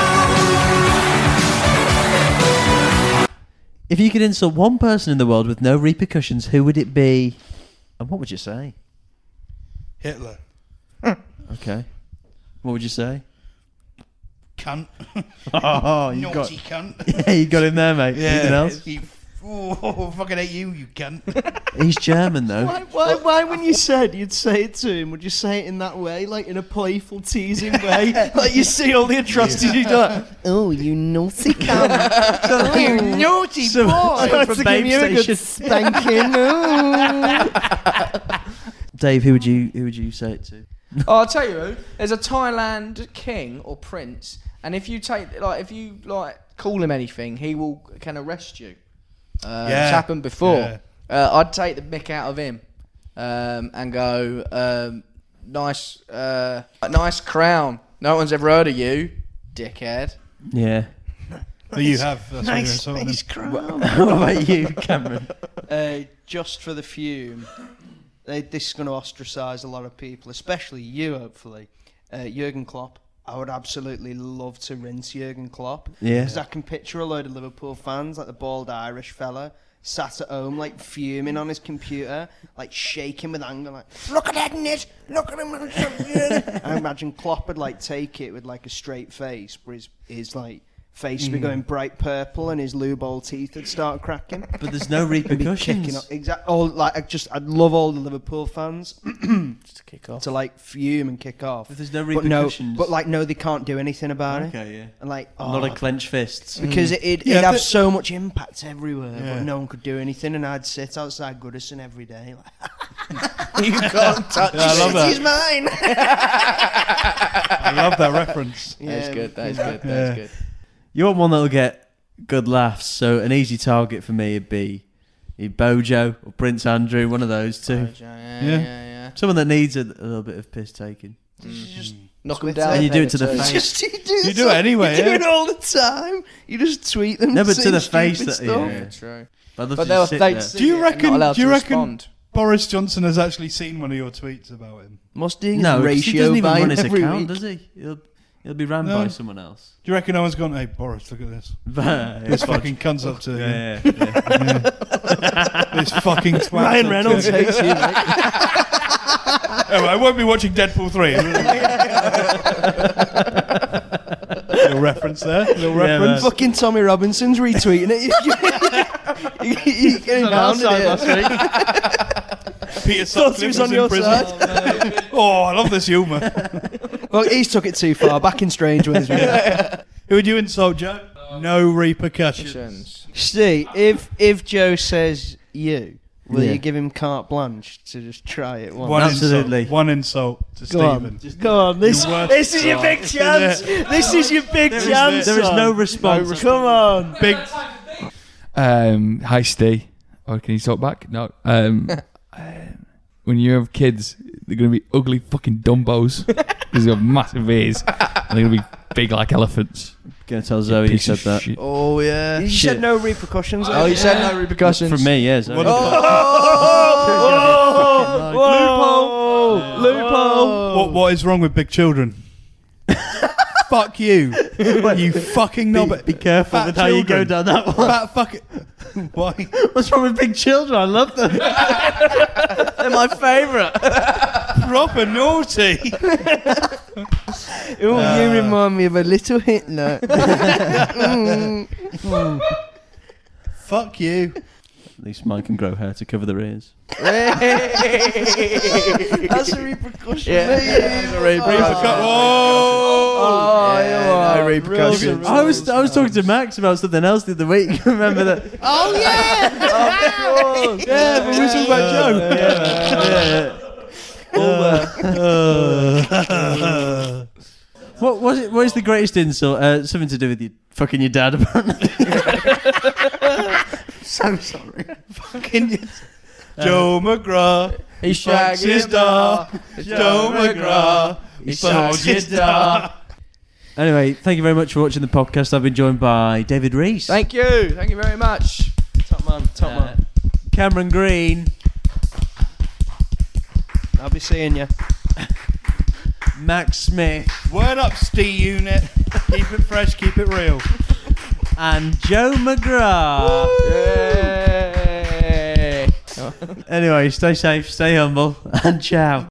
If you could insult one person in the world with no repercussions, who would it be? And what would you say? Hitler. Okay. What would you say? Cunt. Oh, you got, Naughty cunt. yeah, you got him there, mate. Anything else? You, oh, fucking hate you, you cunt. He's German, though. Why, why, why, when you said you'd say it to him, would you say it in that way, like in a playful, teasing way? Like you see all the atrocities he's done. Oh, you naughty cunt. You naughty So- boy. I'd like from to Babe give you a good Station. spanking. Ooh. Dave, who would you who would you say it to? Oh, I'll tell you who. There's a Thailand king or prince, and if you take like if you like call him anything, he will can arrest you. Uh, Yeah. It's happened before. Yeah. Uh, I'd take the mick out of him um, and go, um, nice, uh, nice crown. No one's ever heard of you, dickhead. Yeah. But you have. That's what you're Nice, insulting nice him. crown. What about you, Cameron? Uh, just for the fume, they, this is going to ostracise a lot of people, especially you, hopefully. Uh, Jurgen Klopp. I would absolutely love to rinse Jurgen Klopp. Yeah. Because I can picture a load of Liverpool fans, like the bald Irish fella, sat at home, like fuming on his computer, like shaking with anger, like, look at that net, look at him. I imagine Klopp would like take it with like a straight face, where his, his like face would be going bright purple and his lube all teeth would start cracking. But there's no Kicking repercussions. up, exactly. Oh, like I just, I'd love all the Liverpool fans Just to kick off. to like fume and kick off. If there's no But no, repercussions. but like no, they can't do anything about it. Okay, yeah. And like, A lot oh, of clenched fists. because it, it'd, Yeah, it'd have the- so much impact everywhere, Yeah. but no one could do anything, and I'd sit outside Goodison every day. Like, You can't touch Yeah, I love it. that. he's mine. I love that reference. That's Yeah. good. That's good. Yeah. That's good. You want one that'll get good laughs, so an easy target for me would be either Bojo or Prince Andrew, one of those two. Yeah, Yeah. yeah, yeah. Someone that needs a, a little bit of piss taking. Just Knock them Twitter. down. And you do it to the too. face. Just you do, You do it anyway, You do yeah. it all the time. You just tweet them. No, but to saying the face stupid that- stuff. yeah. Yeah, true. But, I'd love But to they'll just sit they'd there. see Do you it and reckon- not allowed do you to reckon- respond. Boris Johnson has actually seen one of your tweets about him. Must do his No, 'cause he ratio doesn't even by run his every account, week. does he? He'll, he'll be ran No. by someone else. Do you reckon no one's gone, hey, Boris, look at this. But This fucking cunt's up to you. yeah, yeah, yeah. This fucking twat's Ryan up Reynolds to you. hates you, mate. Oh, I won't be watching Deadpool three. Little reference there. Little Yeah, reference. man. Fucking Tommy Robinson's retweeting it. You- you- You're getting pounded here. Peter Thought he was Sutcliffe on in your prison. side. Oh, I love this humour. Well, he's took it too far. Back in Strange Ways. mate. Who would you insult, Joe? No repercussions. Actions. Steve, if if Joe says you, will Yeah. you give him carte blanche to just try it once? One Absolutely. insult. One insult to Go on, Stephen. go on. This, You worst- this is your Oh, big it's chance. in This is your big There is- chance. there is son. no response. Come on. Big. Um, hi, Steve. Or can you talk back? No. Um, um, when you have kids, they're going to be ugly fucking dumbos because they have massive ears and they're going to be big like elephants. Gonna tell Zoe you Piece said of that. shit. Oh yeah. You Shit. said no repercussions. Oh, you said no repercussions. From me, yeah. Zoe. What the fuck? Oh, whoa, loophole, loophole. What, what is wrong with big children? Fuck you. You fucking knob. Be, be careful Fat with how you go children. down that one. Fat fucking. Why? What's wrong with big children? I love them. They're my favourite. Proper naughty. Oh, you remind me of a little Hitler. Fuck you. At least mine can grow hair to cover their ears. That's a repercussion. Yeah. That's a repercussion. Oh, yeah, no repercussions. I was I was talking to Max about something else the other week. Remember that? Oh yeah. Yeah, but we were talking about Joe. Yeah. What was it? What is the greatest insult? Uh, something to do with you fucking your dad, apparently. So sorry. Fucking Joe McGrath. He fucks his dog. Joe McGrath. He fucks his dog. Anyway, thank you very much for watching the podcast. I've been joined by David Rees. Thank you. Thank you very much. Top man. Top Uh, man. Cameron Green. I'll be seeing you. Max Smith. Word up, Steve Unit. Keep it fresh, keep it real. And Joe McGrath. Yay. Anyway, stay safe, stay humble, and ciao.